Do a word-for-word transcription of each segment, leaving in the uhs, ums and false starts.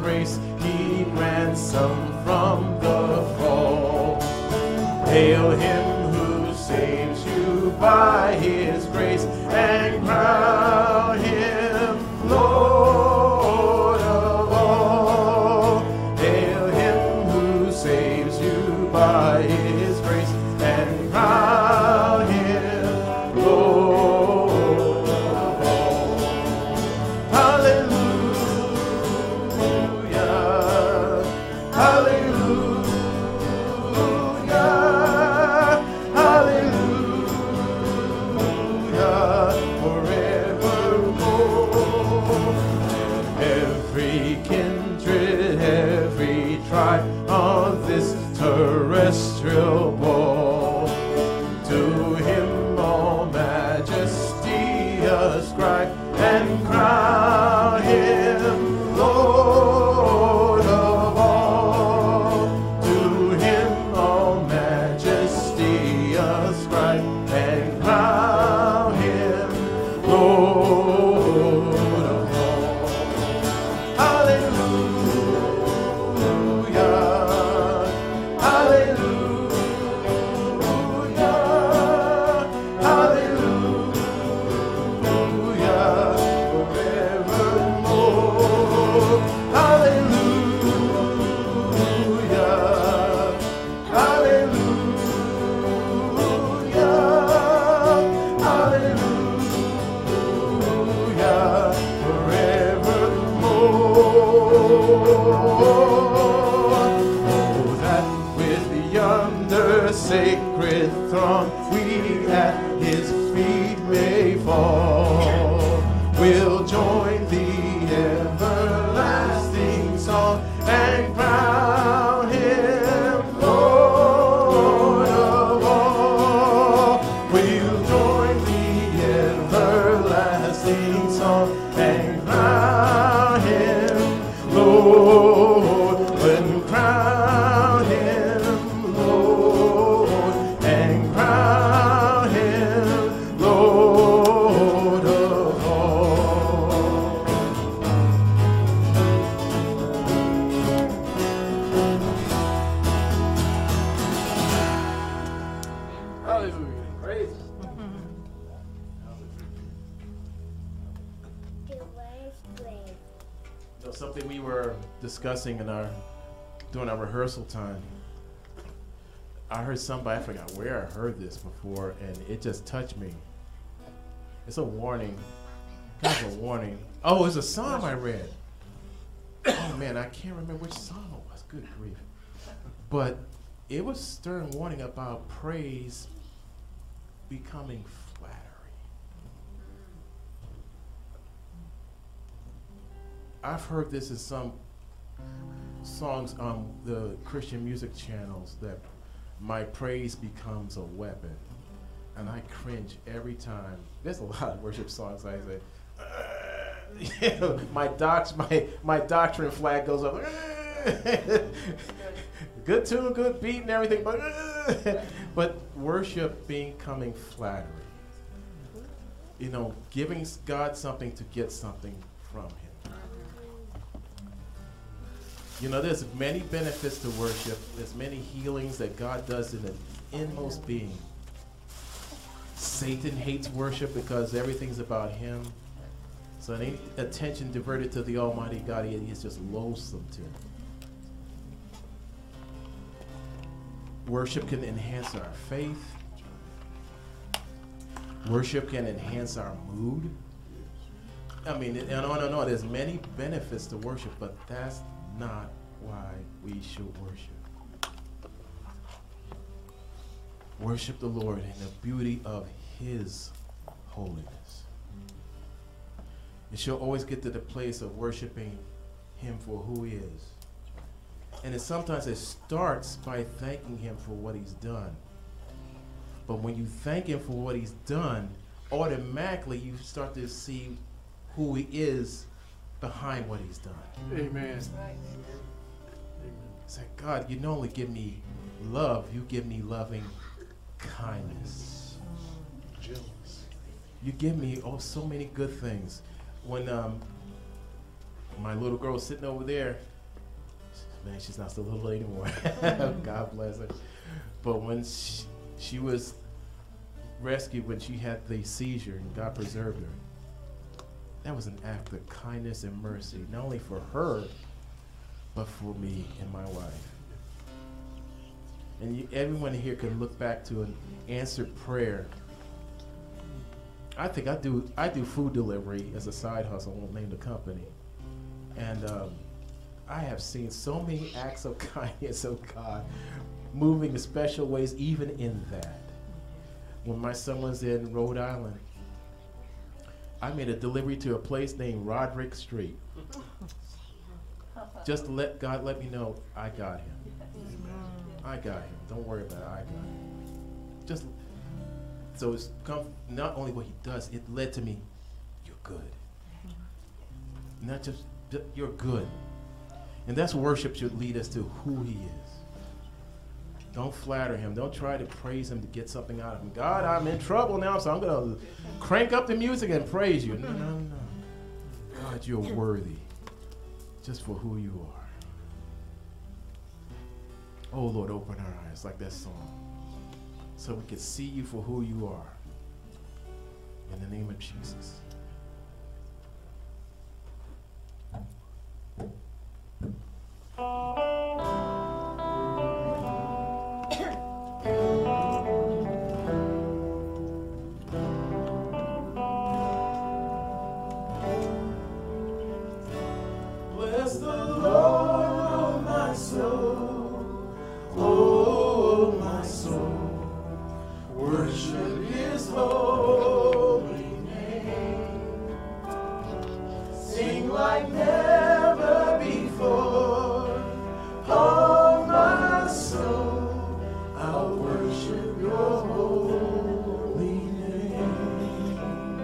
grace, he ransomed from the fall. Hail him who saves you by his grace, and crown him Lord of all. Hail him who saves you by his grace, and crown him Lord of all. Hallelujah, hallelujah, hallelujah, forevermore. Every kindred, every tribe on this terrestrial ball, to him all majesty ascribe, and crown him Lord of all. To him all majesty ascribe, and crown him Lord of all. Hallelujah, hallelujah, hallelujah, forevermore. Hallelujah, hallelujah, hallelujah, forevermore. Oh, that with yonder sacred throng we at his feet may fall, we'll join the everlasting song, and crown him Lord of all. We'll join the everlasting song, and crown him Lord, and crown him Lord, and crown him Lord of all. Hallelujah. Praise. You know, something we were discussing in our during our rehearsal time. I heard somebody, I forgot where I heard this before, and it just touched me. It's a warning. Kind of a warning. Oh, it's a psalm I read. Oh man, I can't remember which psalm it was. Good grief. But it was stern warning about praise becoming flattery. I've heard this in some songs on the Christian music channels, that my praise becomes a weapon. And I cringe every time. There's a lot of worship songs I say, uh, you know, my, doc- my, my doctrine flag goes up. Good tune, good beat and everything, but, uh, but worship becoming flattery. You know, giving God something to get something from him. You know, there's many benefits to worship. There's many healings that God does in the inmost being. Satan hates worship because everything's about him. So any attention diverted to the Almighty God, he is just loathsome to him. Worship can enhance our faith. Worship can enhance our mood. I mean, and on and on. There's many benefits to worship, but that's not why we should worship. Worship the Lord in the beauty of his holiness. You should always get to the place of worshiping him for who he is. And it sometimes it starts by thanking him for what he's done. But when you thank him for what he's done, automatically you start to see who he is behind what he's done. Amen. Say, God, you not only give me love, you give me loving kindness. You give me oh so many good things. When um my little girl sitting over there, man, she's not so little anymore. God bless her. But when she, she was rescued, when she had the seizure and God preserved her, that was an act of kindness and mercy, not only for her, but for me and my wife. And you, everyone here can look back to an answered prayer. I think I do I do food delivery as a side hustle. I won't name the company. And um, I have seen so many acts of kindness of God moving in special ways, even in that. When my son was in Rhode Island, I made a delivery to a place named Roderick Street. Just to let God let me know I got him. I got him. Don't worry about it. I got him. Just so it's come, not only what he does, it led to me, you're good. Not just, you're good. And that's worship should lead us to who he is. Don't flatter him. Don't try to praise him to get something out of him. God, I'm in trouble now, so I'm going to crank up the music and praise you. No, no, no. God, you're worthy just for who you are. Oh, Lord, open our eyes like that song so we can see you for who you are. In the name of Jesus. Bless the Lord, oh my soul, oh my soul, worship his holy name. Sing like never before, oh my soul, I'll worship your holy name.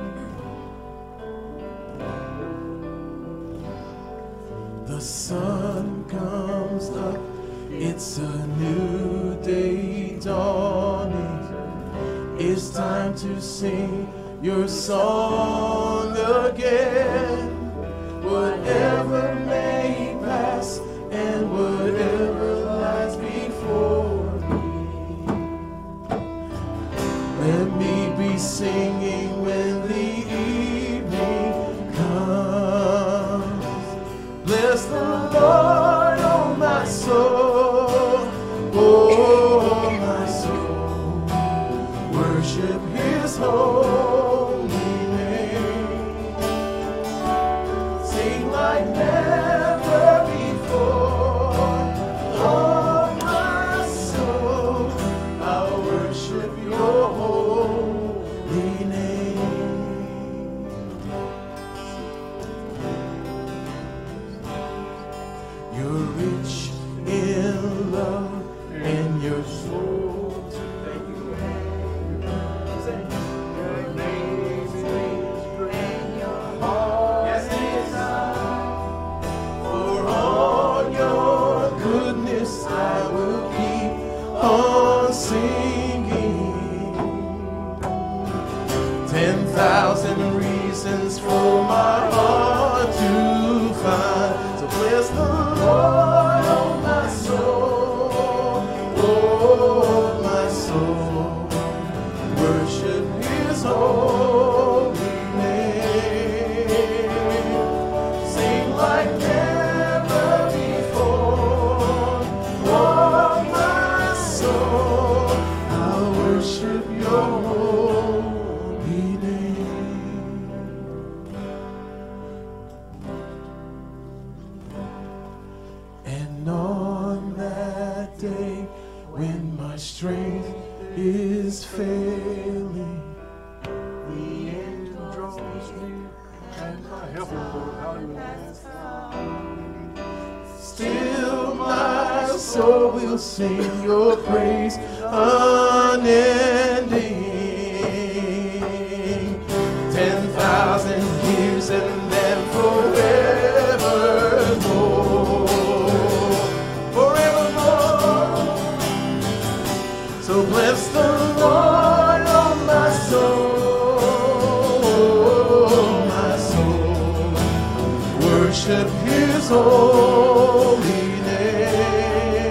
The sun comes up, it's a new day dawning. It's time to sing your song again. Whatever may pass and whatever lies before me, let me be singing when the evening comes. Bless the Lord, oh my soul, oh my soul, worship his holy name. Sing like never before, oh my soul, I'll worship your holy name. You're rich in love and your soul. Thank you. Your name is great and your heart is high. For all your goodness I will keep on singing. Ten thousand reasons for my heart to find. So bless the Lord, oh my soul, oh my soul, worship his holy name. Sing like never before, oh my soul, I'll worship your holy name. And on that day when my strength is failing, the end draws near and my help is still my soul will sing your praise unending. Ten thousand years and then forevermore, forevermore. So bless the Lord, oh my soul, oh my soul, worship him. his holy name.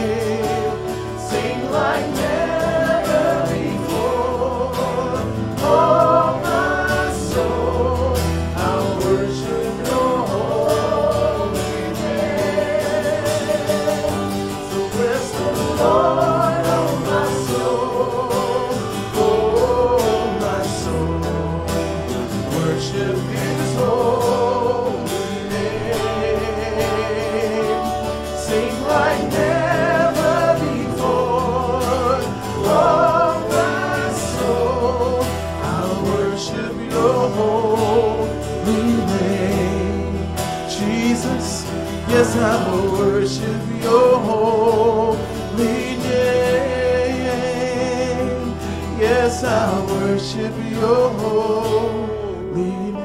Sing like never before. Oh, my soul, I'll worship your holy name. So bless the Lord, oh my soul, oh my soul, worship his holy name. Sing like never before. Oh my soul, I'll worship your holy name. Jesus, yes, I will worship your holy name. Yes, I worship your holy name.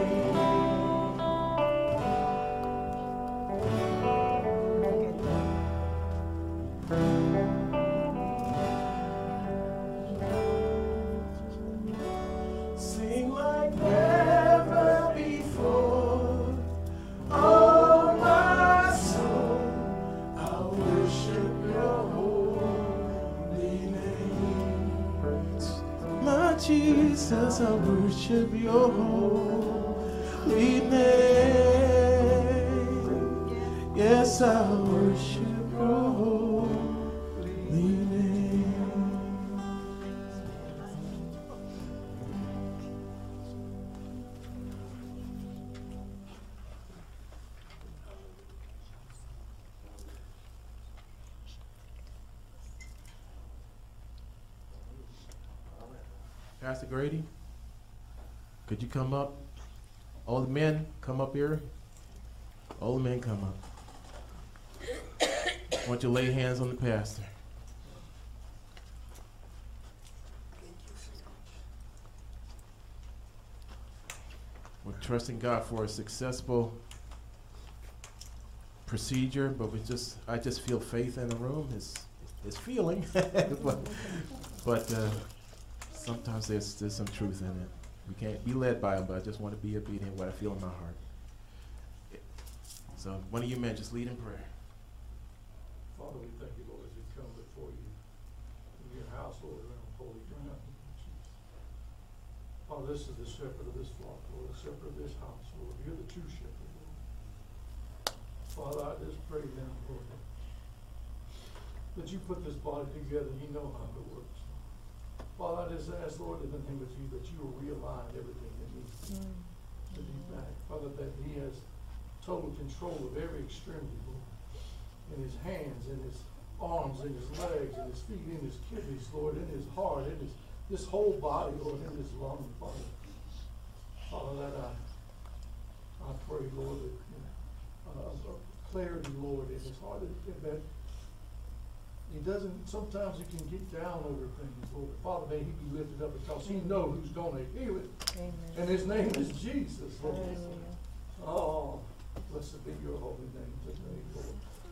Sing like never before. Oh, my soul, I'll worship your holy name. My Jesus, I'll worship your holy name. Yes, I'll worship your holy name. Pastor Grady, could you come up? All the men, come up here. All the men, come up. I want you to lay hands on the pastor. We're trusting God for a successful procedure, but we just, I just feel faith in the room. It's, it's feeling, but, but uh, sometimes there's, there's some truth in it. We can't be led by him, but I just want to be obedient to what I feel in my heart. So one of you men, just lead in prayer. Father, we thank you, Lord, as we come before you in your house, Lord, around holy ground. Father, this is the shepherd of this flock, Lord, the shepherd of this house, Lord. You're the true shepherd, Lord. Father, I just pray now, Lord, that you put this body together. You know how it works. Father, I just ask, Lord, in the name of Jesus, that you will realign everything that needs to be back. Father, that he has total control of every extremity, Lord. In his hands, in his arms, in his legs, in his feet, in his kidneys, Lord, in his heart, in his this whole body, Lord, in his lung, Father. Father, that I, I pray, Lord, that you know, uh, clarity, Lord, in his heart, that, that he doesn't, sometimes he can get down over things, Lord. Father, may he be lifted up because he knows who's going to heal it. Amen. And his name is Jesus, Lord. Hallelujah. Oh, blessed be your holy name today, Lord.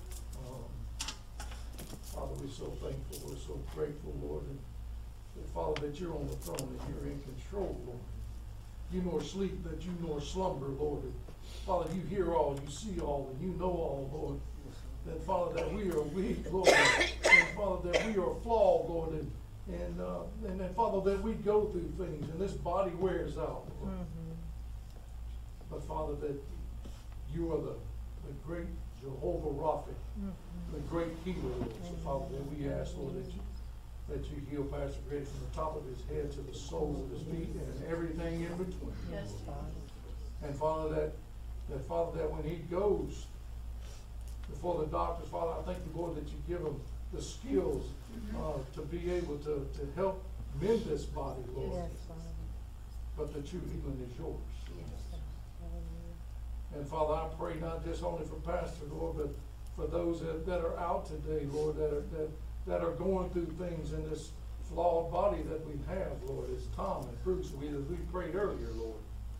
Father, we're so thankful, we're so grateful, Lord, and, and Father, that you're on the throne and you're in control, Lord. You nor sleep, that you nor slumber, Lord. And Father, you hear all, you see all, and you know all, Lord. That Father, that we are weak, Lord, and Father, that we are flawed, Lord, and and uh, and then Father, that we go through things, and this body wears out, Lord. Mm-hmm. But Father, that you are the, the great Jehovah Rapha, mm-hmm. the great healer, Lord. So Father, that we ask, Lord, that you that you heal Pastor Grady from the top of his head to the soles of his feet and everything in between. Yes, Father. And Father, that that Father, that when he goes before the doctors, Father, I thank you, Lord, that you give him the skills uh, to be able to, to help mend this body, Lord. Yes, Father. But the true healing is yours. Yes. And Father, I pray not just only for Pastor, Lord, but for those that, that are out today, Lord, that are that, that are going through things in this flawed body that we have, Lord, as Tom and Bruce, we, as we prayed earlier, Lord.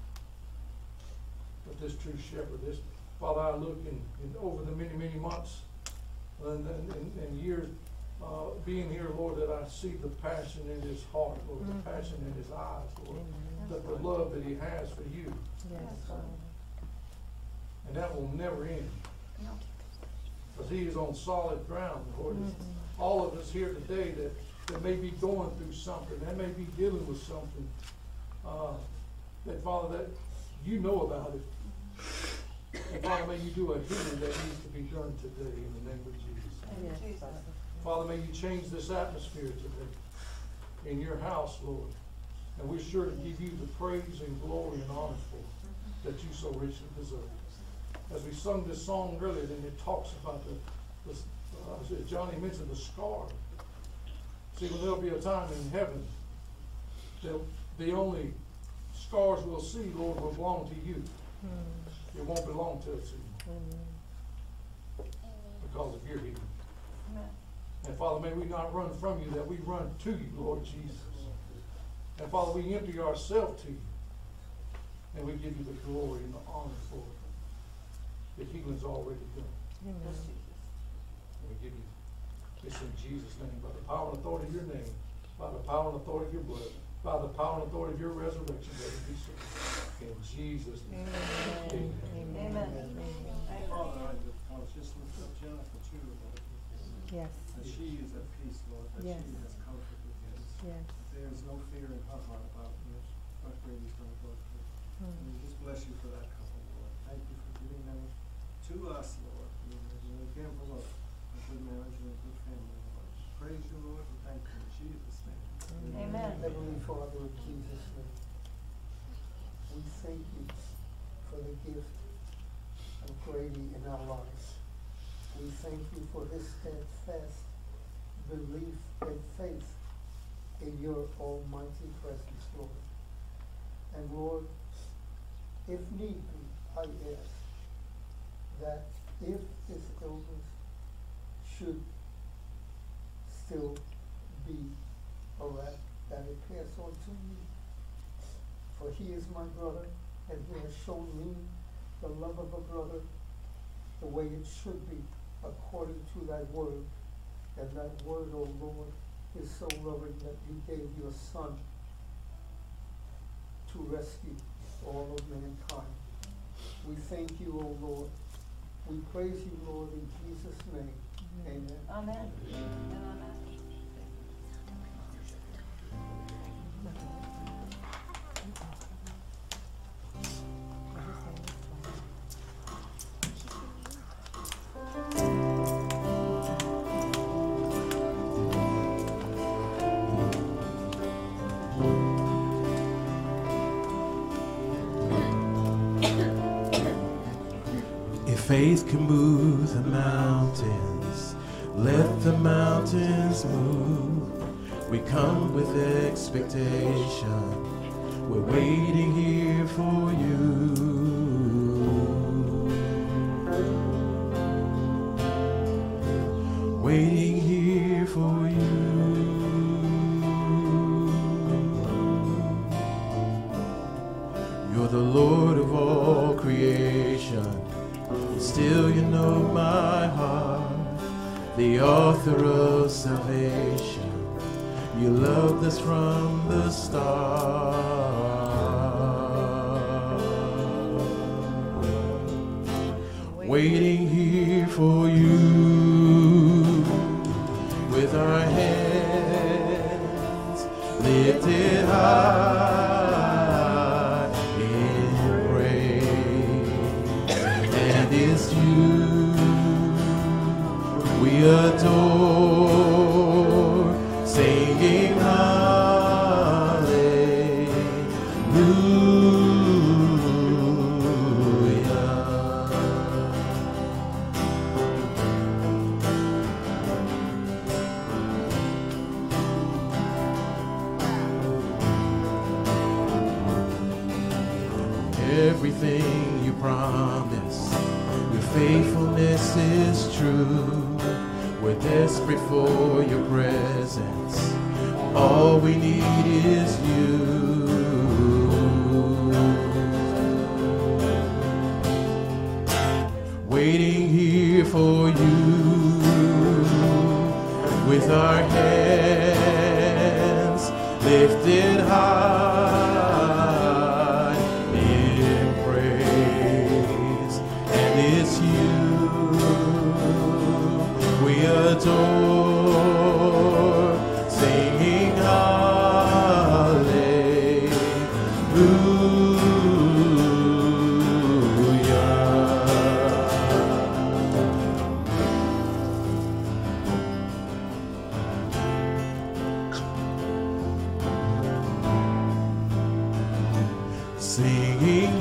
But this true shepherd, this Father, I look in, in over the many, many months and, and, and, and years uh, being here, Lord, that I see the passion in his heart, Lord, mm-hmm. the passion in his eyes, Lord, that the love that he has for you. Yes, Father. And that will never end. Because he is on solid ground, Lord. Mm-hmm. All of us here today that, that may be going through something, that may be dealing with something, uh, that, Father, that you know about it. And Father, may you do a healing that needs to be done today in the name of Jesus. Yes, Father. Father, may you change this atmosphere today in your house, Lord. And we're sure to give you the praise and glory and honor for that you so richly deserve. As we sung this song earlier, then it talks about the, the uh, Johnny mentioned the scar. See, when there'll be a time in heaven that the only scars we'll see, Lord, will belong to you. Mm. It won't belong to us anymore. Because of your healing. Amen. And Father, may we not run from you, that we run to you, Lord Jesus. And Father, we empty ourselves to you. And we give you the glory and the honor for it. The healing's already done. Amen. And we give you this in Jesus' name, by the power and authority of your name, by the power and authority of your blood, by the power and authority of your resurrection, that it be so. In Jesus' name. Amen. Amen. Amen. Amen. Father, I just, I was just lifting up Jennifer too, Lord. Yes. That she is at peace, Lord. That yes. she has comfort within. Yes. There is no fear in her heart about this, what baby's going to go through. Hmm. And we just bless you for that couple, Lord. Thank you for giving them to us, Lord. And again, for Lord, a good marriage and a good family, Lord. Praise you, Lord, and thank you in Jesus' name. Amen. Heavenly Father, in Jesus' name, we thank you for the gift of Grady in our lives. We thank you for his steadfast belief and faith in your almighty presence, Lord. And Lord, if need be, I ask that if this illness should still be around, that it pass on to me. For he is my brother, and he has shown me the love of a brother the way it should be, according to thy word. And that word, O Lord, is so loving that you gave your Son to rescue all of mankind. We thank you, O Lord. We praise you, Lord, in Jesus' name. Amen. Amen. Amen. Faith can move the mountains, let the mountains move. We come with expectation, we're waiting here for you. Waiting here for you. You're the Lord of all creation. Still you know my heart, the author of salvation. You loved us from the start. Waiting here for you, with our hands lifted high. It's you we adore, singing hallelujah. Everything you promised, faithfulness is true. We're desperate for your presence. All we need is you. Waiting here for you, with our hands lifted high in praise. And it's you adore, singing hallelujah. Singing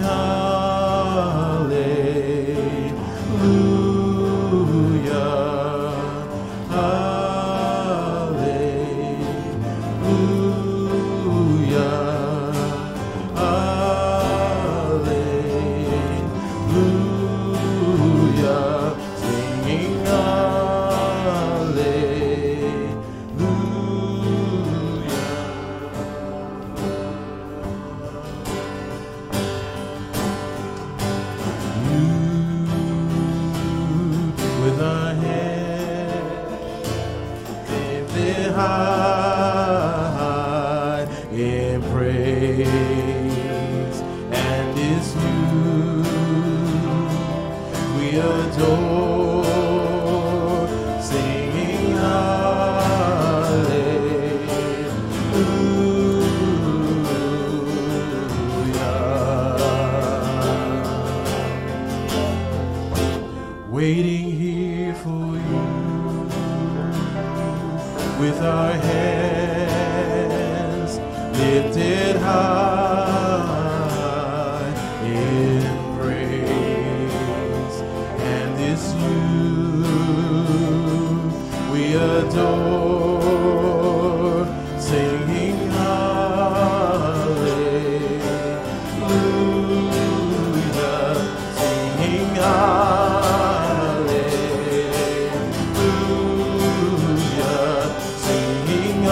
high in praise, and it's you we adore, singing hallelujah. Waiting here for you with our hands lifted high in praise, and it's you we adore, singing hallelujah, singing hallelujah, singing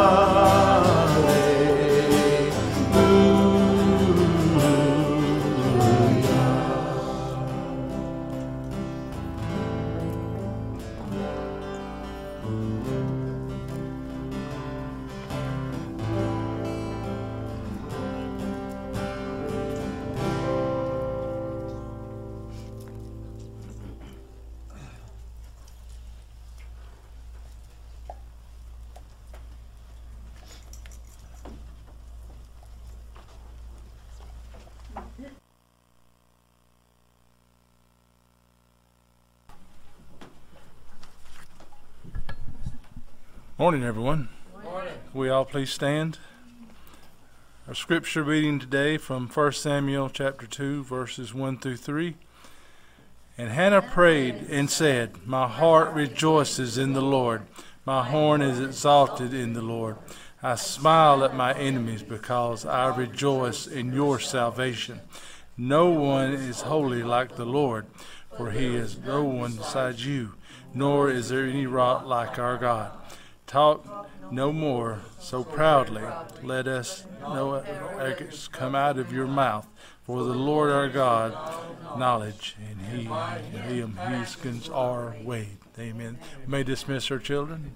Morning, everyone. Morning. We all please stand. Our scripture reading today from First Samuel chapter two, verses one through three. And Hannah prayed and said, "My heart rejoices in the Lord. My horn is exalted in the Lord. I smile at my enemies because I rejoice in your salvation. No one is holy like the Lord, for he is no one besides you, nor is there any rock like our God. Talk no more so proudly. Let us know arrogance come out of your mouth. For the Lord our God, knowledge, and he him he skins our way." Amen. We may dismiss our children.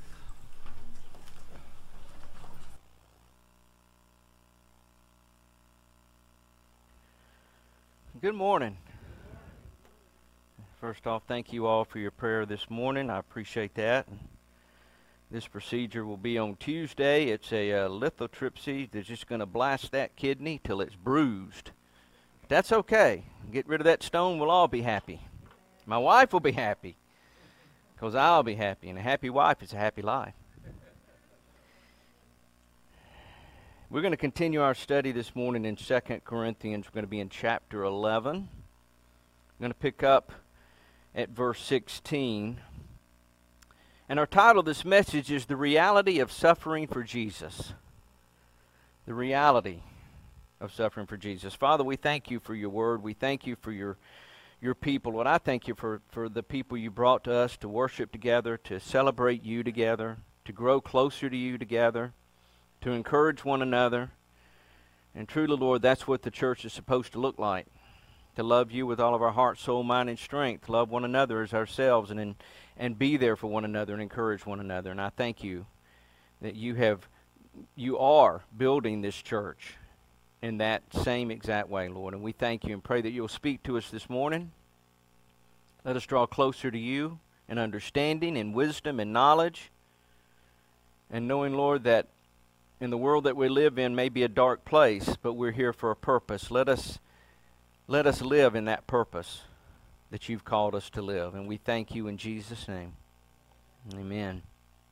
Good morning. First off, thank you all for your prayer this morning. I appreciate that. This procedure will be on Tuesday. It's a uh, lithotripsy. They're just going to blast that kidney till it's bruised. That's okay. Get rid of that stone, we'll all be happy. My wife will be happy because I'll be happy. And a happy wife is a happy life. We're going to continue our study this morning in Second Corinthians. We're going to be in chapter eleven. I'm going to pick up at verse sixteen. And our title of this message is The Reality of Suffering for Jesus. The reality of suffering for Jesus. Father, we thank you for your word. We thank you for your your people. Lord, I thank you for, for the people you brought to us to worship together, to celebrate you together, to grow closer to you together, to encourage one another. And truly, Lord, that's what the church is supposed to look like. To love you with all of our heart, soul, mind, and strength. Love one another as ourselves, and in and be there for one another and encourage one another. And I thank you that you have, you are building this church in that same exact way, Lord. And we thank you and pray that you'll speak to us this morning. Let us draw closer to you. and understanding and wisdom and knowledge. And knowing, Lord, that in the world that we live in may be a dark place, but we're here for a purpose. Let us, let us live in that purpose that you've called us to live. And we thank you in Jesus' name. Amen.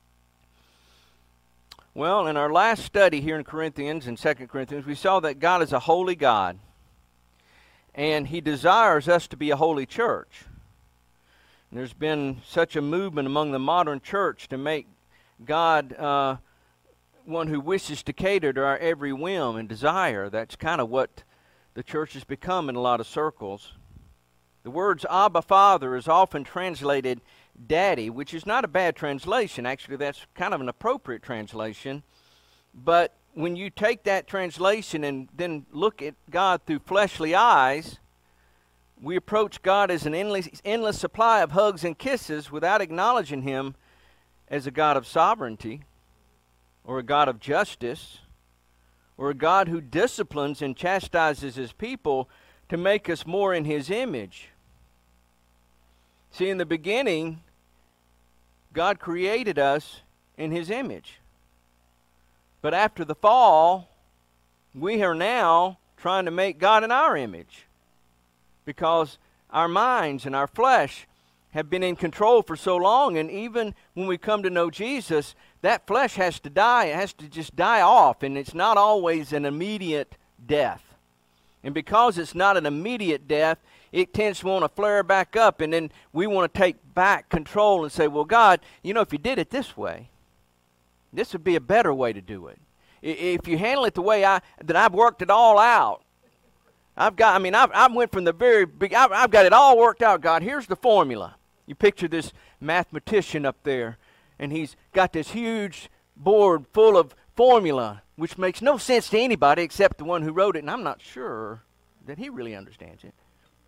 Well, in our last study here in Corinthians, in Second Corinthians, we saw that God is a holy God. And He desires us to be a holy church. And there's been such a movement among the modern church to make God uh, one who wishes to cater to our every whim and desire. That's kind of what the church has become in a lot of circles. The words Abba Father is often translated Daddy, which is not a bad translation. Actually, that's kind of an appropriate translation. But when you take that translation and then look at God through fleshly eyes, we approach God as an endless, endless supply of hugs and kisses without acknowledging Him as a God of sovereignty, or a God of justice, or a God who disciplines and chastises His people to make us more in His image. See, in the beginning, God created us in His image. But after the fall, we are now trying to make God in our image, because our minds and our flesh have been in control for so long, and even when we come to know Jesus, that flesh has to die. It has to just die off, and it's not always an immediate death. And because it's not an immediate death, it tends to want to flare back up, and then we want to take back control and say, well, God, you know, if you did it this way, this would be a better way to do it. If you handle it the way I that I've worked it all out, I've got, I mean, I've, I went from the very big, I've, I've got it all worked out, God. Here's the formula. You picture this mathematician up there, and he's got this huge board full of formula, which makes no sense to anybody except the one who wrote it, and I'm not sure that he really understands it.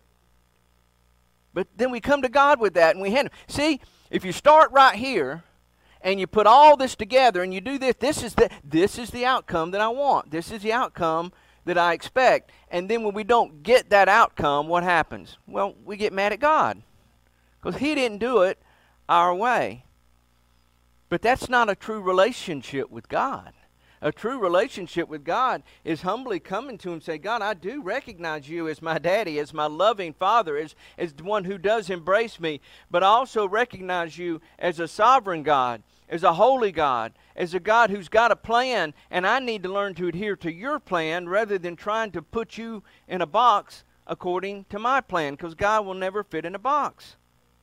But then we come to God with that, and we hand him. See, if you start right here, and you put all this together, and you do this, this is the this is the outcome that I want. This is the outcome that I expect. And then when we don't get that outcome, what happens? Well, we get mad at God, because He didn't do it our way. But that's not a true relationship with God. A true relationship with God is humbly coming to Him and say, God, I do recognize You as my daddy, as my loving Father, as, as the one who does embrace me, but I also recognize You as a sovereign God, as a holy God, as a God who's got a plan, and I need to learn to adhere to Your plan rather than trying to put You in a box according to my plan, because God will never fit in a box.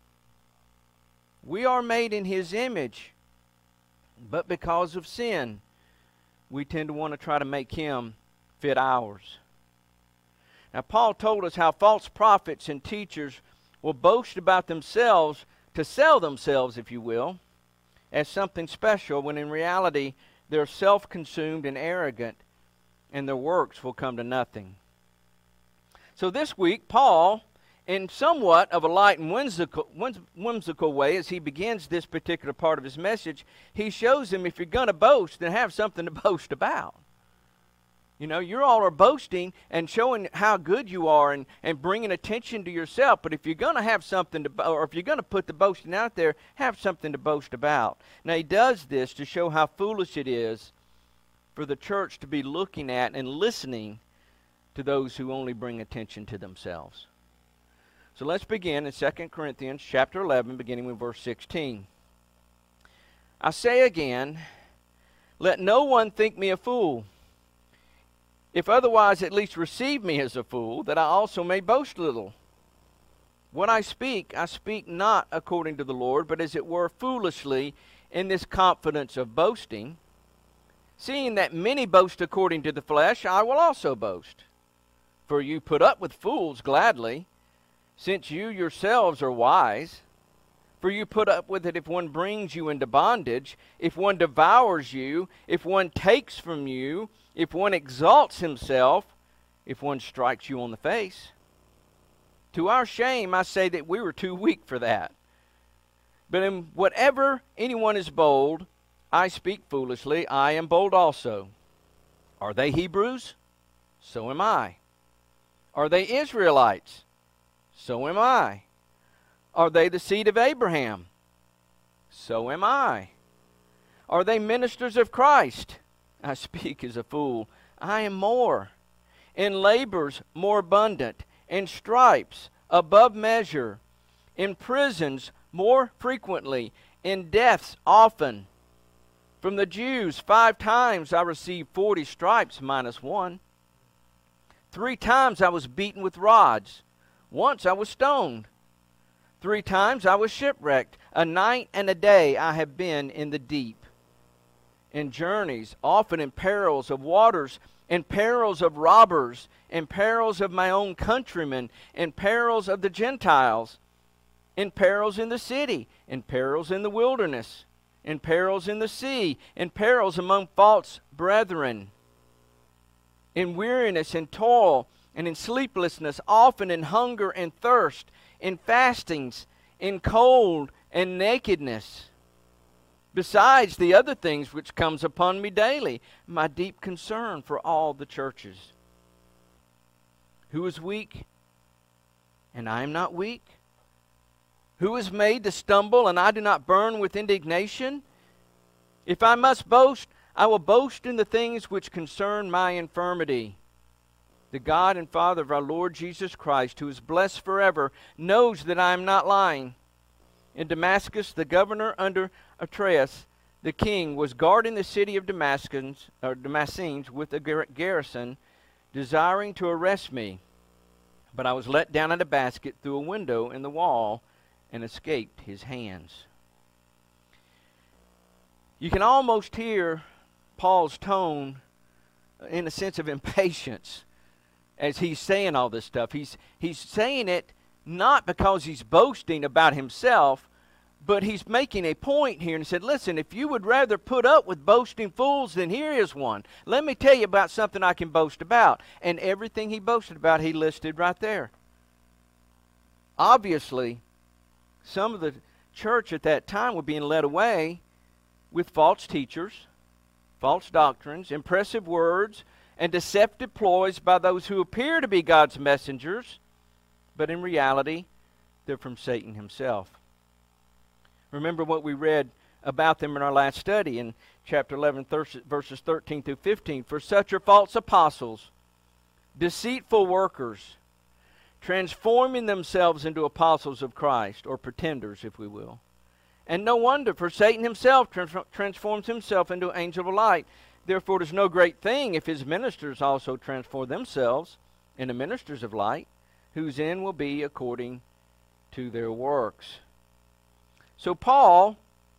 We are made in His image, but because of sin, we tend to want to try to make Him fit ours. Now, Paul told us how false prophets and teachers will boast about themselves to sell themselves, if you will, as something special, when in reality they're self-consumed and arrogant, and their works will come to nothing. So this week, Paul, in somewhat of a light and whimsical, whimsical way, as he begins this particular part of his message, he shows them, if you're going to boast, then have something to boast about. You know, you all are boasting and showing how good you are, and, and bringing attention to yourself. But if you're going to have something to, or if you're going to put the boasting out there, have something to boast about. Now, he does this to show how foolish it is for the church to be looking at and listening to those who only bring attention to themselves. So let's begin in Second Corinthians chapter eleven, beginning with verse sixteen. I say again, let no one think me a fool. If otherwise, at least receive me as a fool, that I also may boast a little. What I speak, I speak not according to the Lord, but as it were foolishly, in this confidence of boasting. Seeing that many boast according to the flesh, I will also boast. For you put up with fools gladly, since you yourselves are wise. For you put up with it if one brings you into bondage, if one devours you, if one takes from you, if one exalts himself, if one strikes you on the face. To our shame, I say that we were too weak for that. But in whatever anyone is bold, I speak foolishly, I am bold also. Are they Hebrews? So am I. Are they Israelites? So am I. Are they the seed of Abraham? So am I. Are they ministers of Christ? I speak as a fool. I am more. In labors more abundant, in stripes above measure, in prisons more frequently, in deaths often. From the Jews five times I received forty stripes minus one. Three times I was beaten with rods. Once I was stoned. Three times I was shipwrecked. A night and a day I have been in the deep. In journeys, often in perils of waters, in perils of robbers, in perils of my own countrymen, in perils of the Gentiles, in perils in the city, in perils in the wilderness, in perils in the sea, in perils among false brethren, in weariness and toil, and in sleeplessness, often in hunger and thirst, in fastings, in cold and nakedness. Besides the other things which comes upon me daily, my deep concern for all the churches. Who is weak, and I am not weak? Who is made to stumble, and I do not burn with indignation? If I must boast, I will boast in the things which concern my infirmity. The God and Father of our Lord Jesus Christ, who is blessed forever, knows that I am not lying. In Damascus, the governor under Aretas, the king, was guarding the city of Damascus, or Damascene with a gar- garrison, desiring to arrest me. But I was let down in a basket through a window in the wall and escaped his hands. You can almost hear Paul's tone in a sense of impatience as he's saying all this stuff. He's, he's saying it not because he's boasting about himself, but he's making a point here and said, listen, if you would rather put up with boasting fools, then here is one. Let me tell you about something I can boast about. And everything he boasted about, he listed right there. Obviously, some of the church at that time were being led away with false teachers, false doctrines, impressive words, and deceptive ploys by those who appear to be God's messengers, but in reality, they're from Satan himself. Remember what we read about them in our last study in chapter eleven, verses thirteen through fifteen. For such are false apostles, deceitful workers, transforming themselves into apostles of Christ, or pretenders, if we will. And no wonder, for Satan himself trans- transforms himself into an angel of light. Therefore it is no great thing if his ministers also transform themselves into ministers of light, whose end will be according to their works. So Paul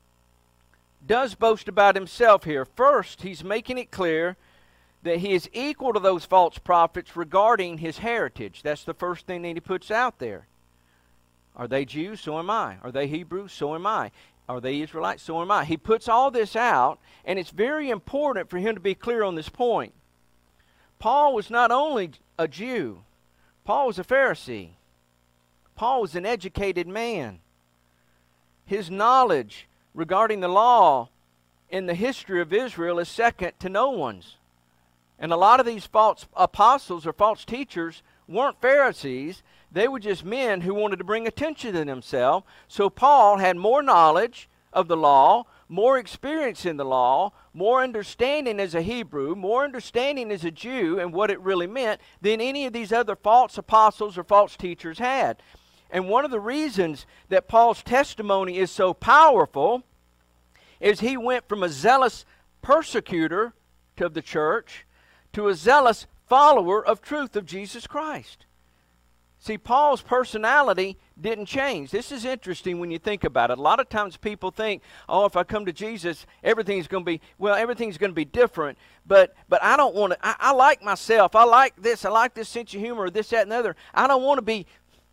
does boast about himself here. First, he's making it clear that he is equal to those false prophets regarding his heritage. That's the first thing that he puts out there. Are they Jews? So am I. Are they Hebrews? So am I. Are they Israelites? So am I. He puts all this out, and it's very important for him to be clear on this point. Paul was not only a Jew. Paul was a Pharisee. Paul was an educated man. His knowledge regarding the law in the history of Israel is second to no one's. And a lot of these false apostles or false teachers weren't Pharisees. They were just men who wanted to bring attention to themselves. So Paul had more knowledge of the law, more experience in the law, more understanding as a Hebrew, more understanding as a Jew and what it really meant than any of these other false apostles or false teachers had. And one of the reasons that Paul's testimony is so powerful is he went from a zealous persecutor of the church to a zealous follower of truth of Jesus Christ. See, Paul's personality didn't change. This is interesting when you think about it. A lot of times people think, oh, if I come to Jesus, everything's going to be, well, everything's going to be different. But but I don't want to, I, I like myself. I like this. I like this sense of humor, this, that, and the other. I don't want to be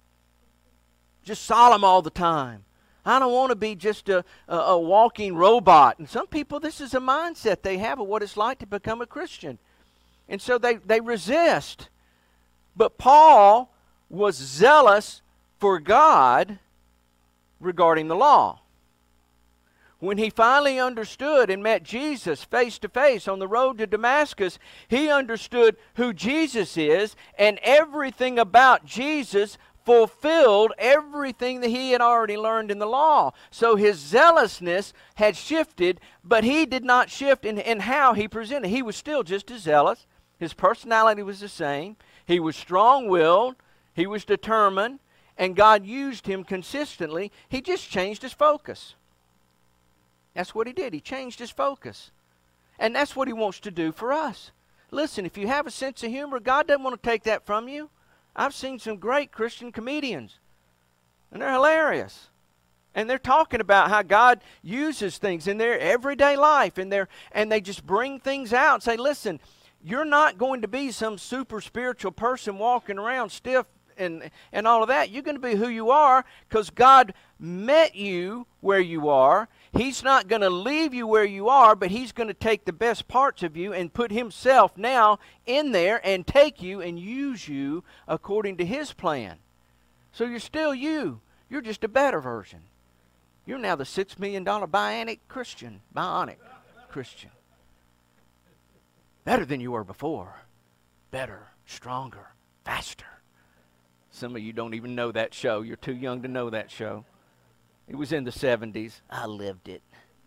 just solemn all the time. I don't want to be just a, a, a walking robot. And some people, this is a mindset they have of what it's like to become a Christian. And so they, they resist. But Paul was zealous for God regarding the law. When he finally understood and met Jesus face to face on the road to Damascus, he understood who Jesus is, and everything about Jesus fulfilled everything that he had already learned in the law. So his zealousness had shifted, but he did not shift in, in how he presented. He was still just as zealous. His personality was the same. He was strong-willed. He was determined. And God used him consistently. He just changed his focus. That's what he did. He changed his focus. And that's what he wants to do for us. Listen, if you have a sense of humor, God doesn't want to take that from you. I've seen some great Christian comedians, and they're hilarious. And they're talking about how God uses things in their everyday life, and, they're, and they just bring things out and say, listen, you're not going to be some super spiritual person walking around stiff and, and all of that. You're going to be who you are because God met you where you are. He's not going to leave you where you are, but he's going to take the best parts of you and put himself now in there and take you and use you according to his plan. So you're still you. You're just a better version. You're now the six million dollar bionic Christian. Bionic Christian. Better than you were before. Better, stronger, faster. Some of you don't even know that show. You're too young to know that show. It was in the seventies. I lived it.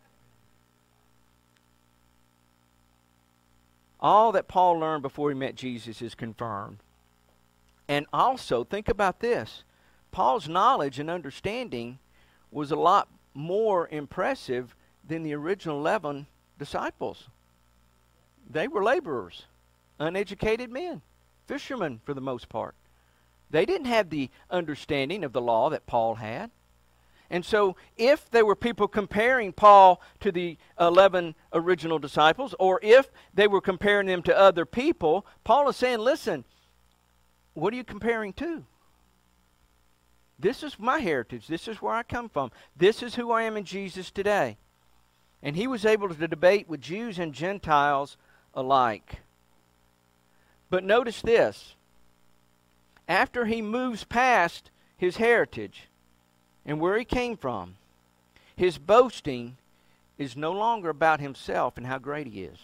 All that Paul learned before he met Jesus is confirmed. And also, think about this. Paul's knowledge and understanding was a lot more impressive than the original eleven disciples. They were laborers, uneducated men, fishermen for the most part. They didn't have the understanding of the law that Paul had. And so if there were people comparing Paul to the eleven original disciples, or if they were comparing them to other people, Paul is saying, listen, what are you comparing to? This is my heritage. This is where I come from. This is who I am in Jesus today. And he was able to debate with Jews and Gentiles alike. But notice this. After he moves past his heritage and where he came from, his boasting is no longer about himself and how great he is.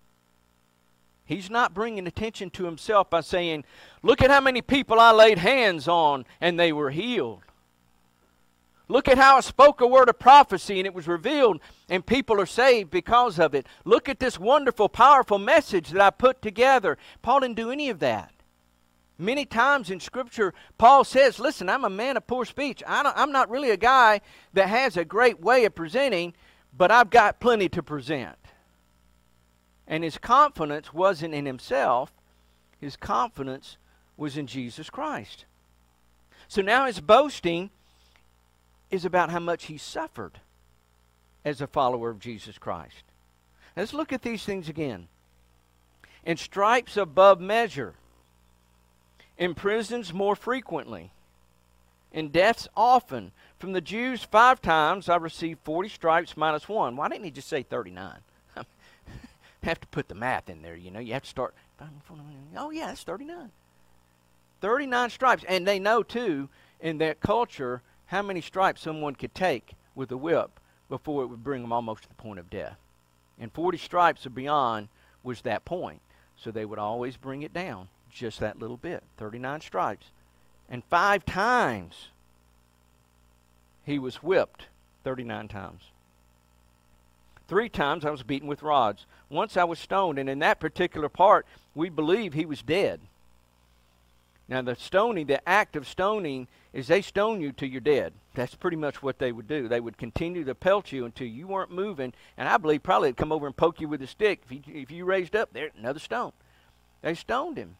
He's not bringing attention to himself by saying, look at how many people I laid hands on and they were healed. Look at how I spoke a word of prophecy and it was revealed and people are saved because of it. Look at this wonderful, powerful message that I put together. Paul didn't do any of that. Many times in Scripture, Paul says, listen, I'm a man of poor speech. I don't, I'm not really a guy that has a great way of presenting, but I've got plenty to present. And his confidence wasn't in himself. His confidence was in Jesus Christ. So now his boasting is about how much he suffered as a follower of Jesus Christ. Let's look at these things again. In stripes above measure, in prisons more frequently, in deaths often. From the Jews five times I received forty stripes minus one. Why didn't he just say thirty-nine? Have to put the math in there, you know. You have to start, oh yeah, that's thirty-nine. thirty-nine stripes. And they know too, in that culture, how many stripes someone could take with a whip before it would bring them almost to the point of death. And forty stripes or beyond was that point. So they would always bring it down just that little bit, thirty-nine stripes. And five times he was whipped, thirty-nine times. Three times I was beaten with rods. Once I was stoned, and in that particular part, we believe he was dead. Now the stoning, the act of stoning, is they stone you till you're dead. That's pretty much what they would do. They would continue to pelt you until you weren't moving, and I believe probably they'd come over and poke you with a stick. If you, if you raised up, there, another stone. They stoned him.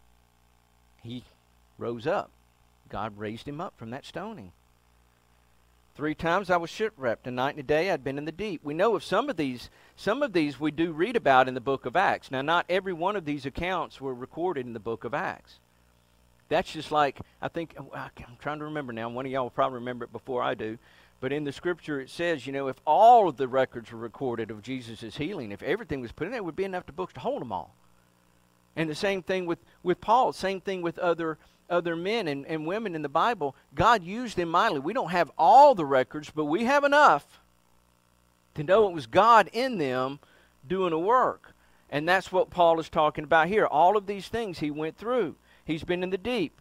He rose up. God raised him up from that stoning. Three times I was shipwrecked. A night and a day I'd been in the deep. We know of some of these, some of these we do read about in the book of Acts. Now, not every one of these accounts were recorded in the book of Acts. That's just like, I think, I'm trying to remember now. One of y'all will probably remember it before I do. But in the scripture it says, you know, if all of the records were recorded of Jesus' healing, if everything was put in there, it would be enough to books to hold them all. And the same thing with, with Paul, same thing with other other men and, and women in the Bible. God used them mightily. We don't have all the records, but we have enough to know it was God in them doing a work. And that's what Paul is talking about here. All of these things he went through. He's been in the deep.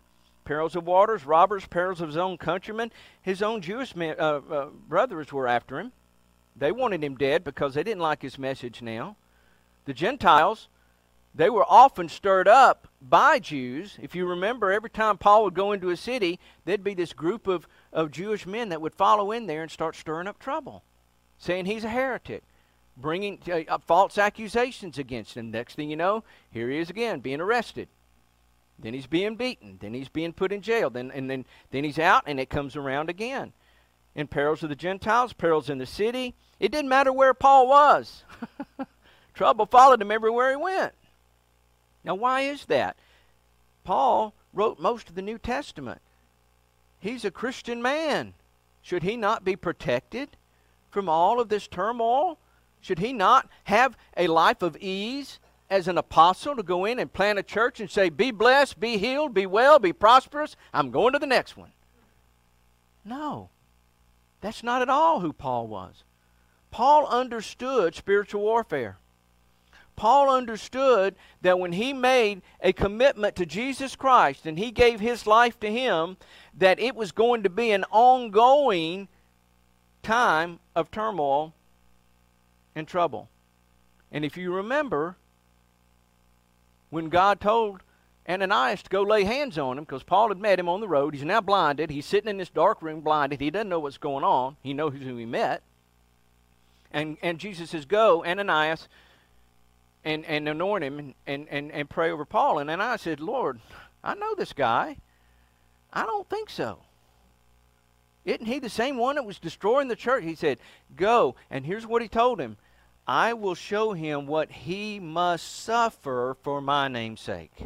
Perils of waters, robbers, perils of his own countrymen. His own Jewish men, uh, uh, brothers were after him. They wanted him dead because they didn't like his message now. The Gentiles, they were often stirred up by Jews. If you remember, every time Paul would go into a city, there'd be this group of, of Jewish men that would follow in there and start stirring up trouble, saying he's a heretic, bringing uh, false accusations against him. Next thing you know, here he is again, being arrested. Then he's being beaten. Then he's being put in jail. Then and then, then he's out, and it comes around again. In perils of the Gentiles, perils in the city. It didn't matter where Paul was. Trouble followed him everywhere he went. Now, why is that? Paul wrote most of the New Testament. He's a Christian man. Should he not be protected from all of this turmoil? Should he not have a life of ease as an apostle to go in and plant a church and say, be blessed, be healed, be well, be prosperous, I'm going to the next one? No. That's not at all who Paul was. Paul understood spiritual warfare. Paul understood that when he made a commitment to Jesus Christ and he gave his life to him, that it was going to be an ongoing time of turmoil and trouble. And if you remember, when God told Ananias to go lay hands on him, because Paul had met him on the road, he's now blinded, he's sitting in this dark room blinded, he doesn't know what's going on, he knows who he met. And and Jesus says, go, Ananias, and, and anoint him and, and, and, and pray over Paul. And Ananias said, Lord, I know this guy. I don't think so. Isn't he the same one that was destroying the church? He said, go. And here's what he told him. I will show him what he must suffer for my name's sake.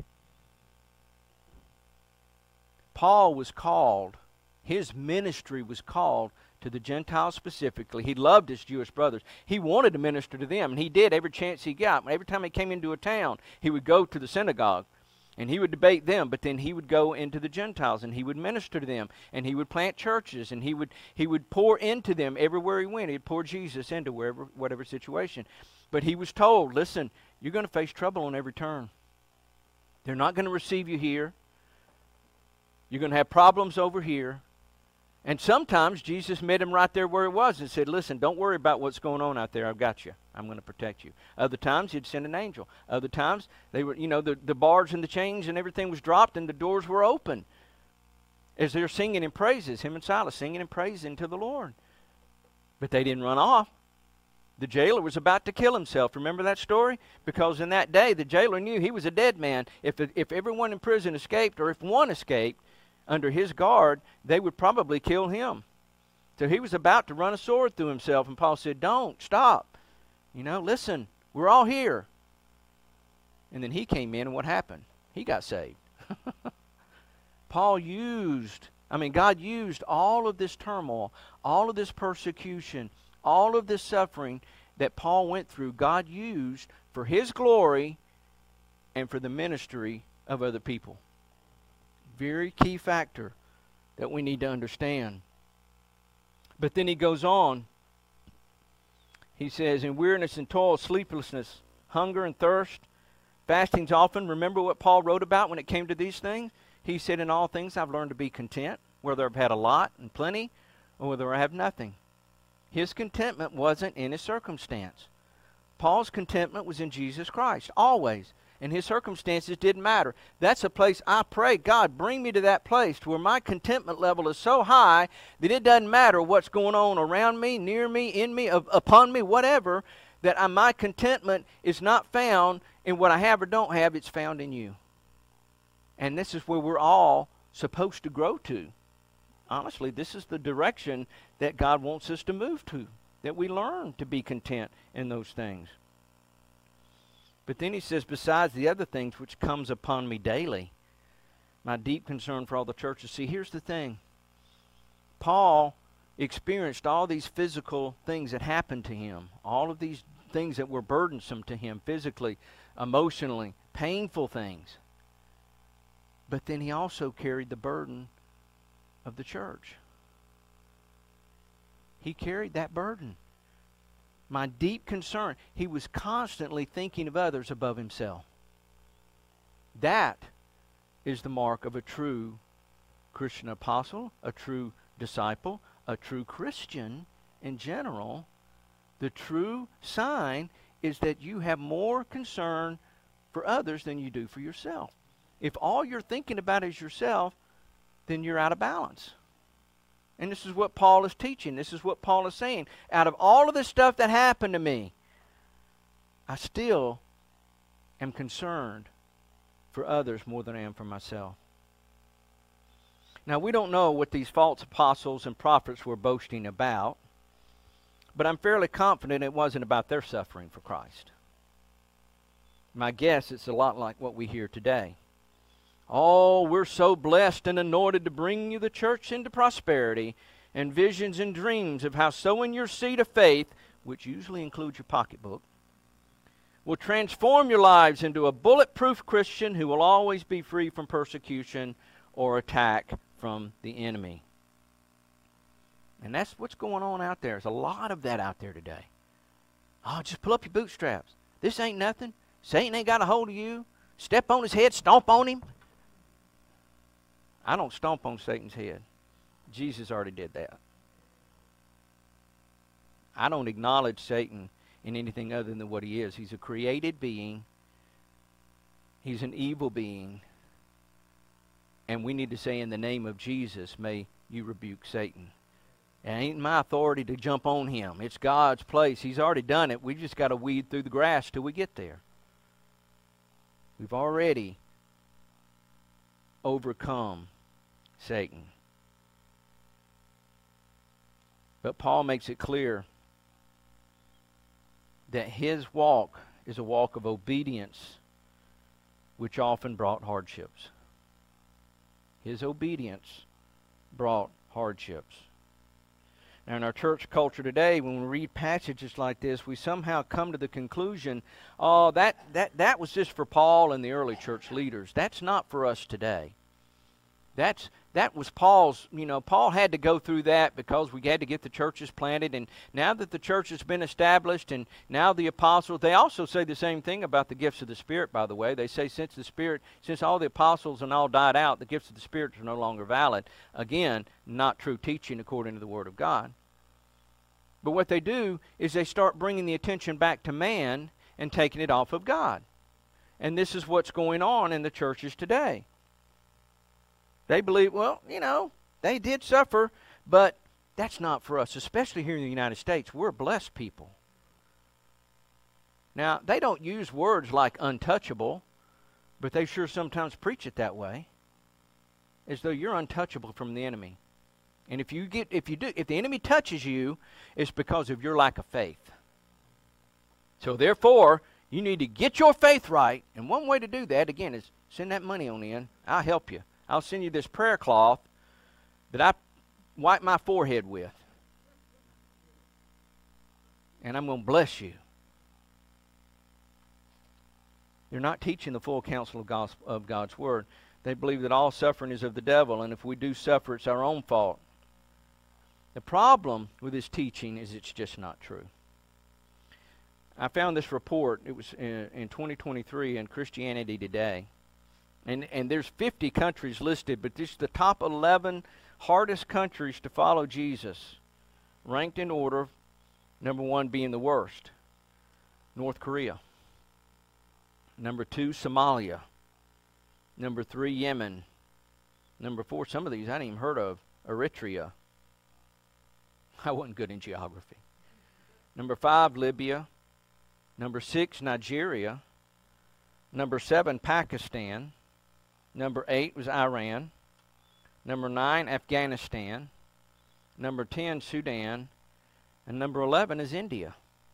Paul was called, his ministry was called to the Gentiles specifically. He loved his Jewish brothers. He wanted to minister to them, and he did every chance he got. Every time he came into a town, he would go to the synagogue, and he would debate them, but then he would go into the Gentiles, and he would minister to them, and he would plant churches, and he would he would pour into them everywhere he went. He'd pour Jesus into wherever, whatever situation. But he was told, listen, you're going to face trouble on every turn. They're not going to receive you here. You're going to have problems over here. And sometimes Jesus met him right there where he was and said, listen, don't worry about what's going on out there. I've got you. I'm going to protect you. Other times he'd send an angel. Other times they were, you know, the, the bars and the chains and everything was dropped and the doors were open. As they're singing in praises, him and Silas singing and praising to the Lord. But they didn't run off. The jailer was about to kill himself. Remember that story? Because in that day the jailer knew he was a dead man. If, if everyone in prison escaped, or if one escaped, under his guard, they would probably kill him. So he was about to run a sword through himself, and Paul said, don't, stop. You know, listen, we're all here. And then he came in, and what happened? He got saved. Paul used, I mean, God used all of this turmoil, all of this persecution, all of this suffering that Paul went through, God used for his glory and for the ministry of other people. Very key factor that we need to understand. But then he goes on. He says, in weariness and toil, sleeplessness, hunger and thirst, fastings often. Remember what Paul wrote about when it came to these things? He said, in all things I've learned to be content, whether I've had a lot and plenty, or whether I have nothing. His contentment wasn't in his circumstance. Paul's contentment was in Jesus Christ, always. And his circumstances didn't matter. That's a place I pray, God, bring me to that place to where my contentment level is so high that it doesn't matter what's going on around me, near me, in me, up, upon me, whatever, that I, my contentment is not found in what I have or don't have, it's found in you. And this is where we're all supposed to grow to. Honestly, this is the direction that God wants us to move to, that we learn to be content in those things. But then he says, besides the other things which comes upon me daily, my deep concern for all the churches. See, here's the thing. Paul experienced all these physical things that happened to him, all of these things that were burdensome to him physically, emotionally, painful things. But then he also carried the burden of the church. He carried that burden. My deep concern, he was constantly thinking of others above himself. That is the mark of a true Christian apostle, a true disciple, a true Christian in general, the true sign is that you have more concern for others than you do for yourself. If all you're thinking about is yourself, then you're out of balance. And this is what Paul is teaching. This is what Paul is saying. Out of all of the stuff that happened to me, I still am concerned for others more than I am for myself. Now, we don't know what these false apostles and prophets were boasting about, but I'm fairly confident it wasn't about their suffering for Christ. My guess it's a lot like what we hear today. Oh, we're so blessed and anointed to bring you the church into prosperity and visions and dreams of how sowing your seed of faith, which usually includes your pocketbook, will transform your lives into a bulletproof Christian who will always be free from persecution or attack from the enemy. And that's what's going on out there. There's a lot of that out there today. Oh, just pull up your bootstraps. This ain't nothing. Satan ain't got a hold of you. Step on his head, stomp on him. I don't stomp on Satan's head. Jesus already did that. I don't acknowledge Satan in anything other than what he is. He's a created being. He's an evil being. And we need to say, in the name of Jesus, may you rebuke Satan. It ain't my authority to jump on him. It's God's place. He's already done it. We just got to weed through the grass till we get there. We've already overcome Satan. But Paul makes it clear that his walk is a walk of obedience, which often brought hardships. His obedience brought hardships. Now, in our church culture today, when we read passages like this, we somehow come to the conclusion, oh, that, that, that was just for Paul and the early church leaders. That's not for us today. That's that was Paul's, you know, Paul had to go through that because we had to get the churches planted. And now that the church has been established and now the apostles, they also say the same thing about the gifts of the Spirit, by the way. They say since the Spirit, since all the apostles and all died out, the gifts of the Spirit are no longer valid. Again, not true teaching according to the Word of God. But what they do is they start bringing the attention back to man and taking it off of God. And this is what's going on in the churches today. They believe, well, you know, they did suffer, but that's not for us, especially here in the United States. We're blessed people. Now, they don't use words like untouchable, but they sure sometimes preach it that way, as though you're untouchable from the enemy. And if you get, if you do, if the enemy touches you, it's because of your lack of faith. So therefore, you need to get your faith right, and one way to do that, again, is send that money on in. I'll help you. I'll send you this prayer cloth that I wipe my forehead with. And I'm going to bless you. They're not teaching the full counsel of God's, of God's Word. They believe that all suffering is of the devil, and if we do suffer, it's our own fault. The problem with this teaching is it's just not true. I found this report. It was in, in twenty twenty-three in Christianity Today. And, and there's fifty countries listed, but this is the top eleven hardest countries to follow Jesus, ranked in order, number one being the worst. North Korea. Number two, Somalia. Number three, Yemen. Number four, some of these I hadn't even heard of, Eritrea. I wasn't good in geography. Number five, Libya. Number six, Nigeria. Number seven, Pakistan. Number eight was Iran. Number nine, Afghanistan. Number ten, Sudan. And number eleven is India.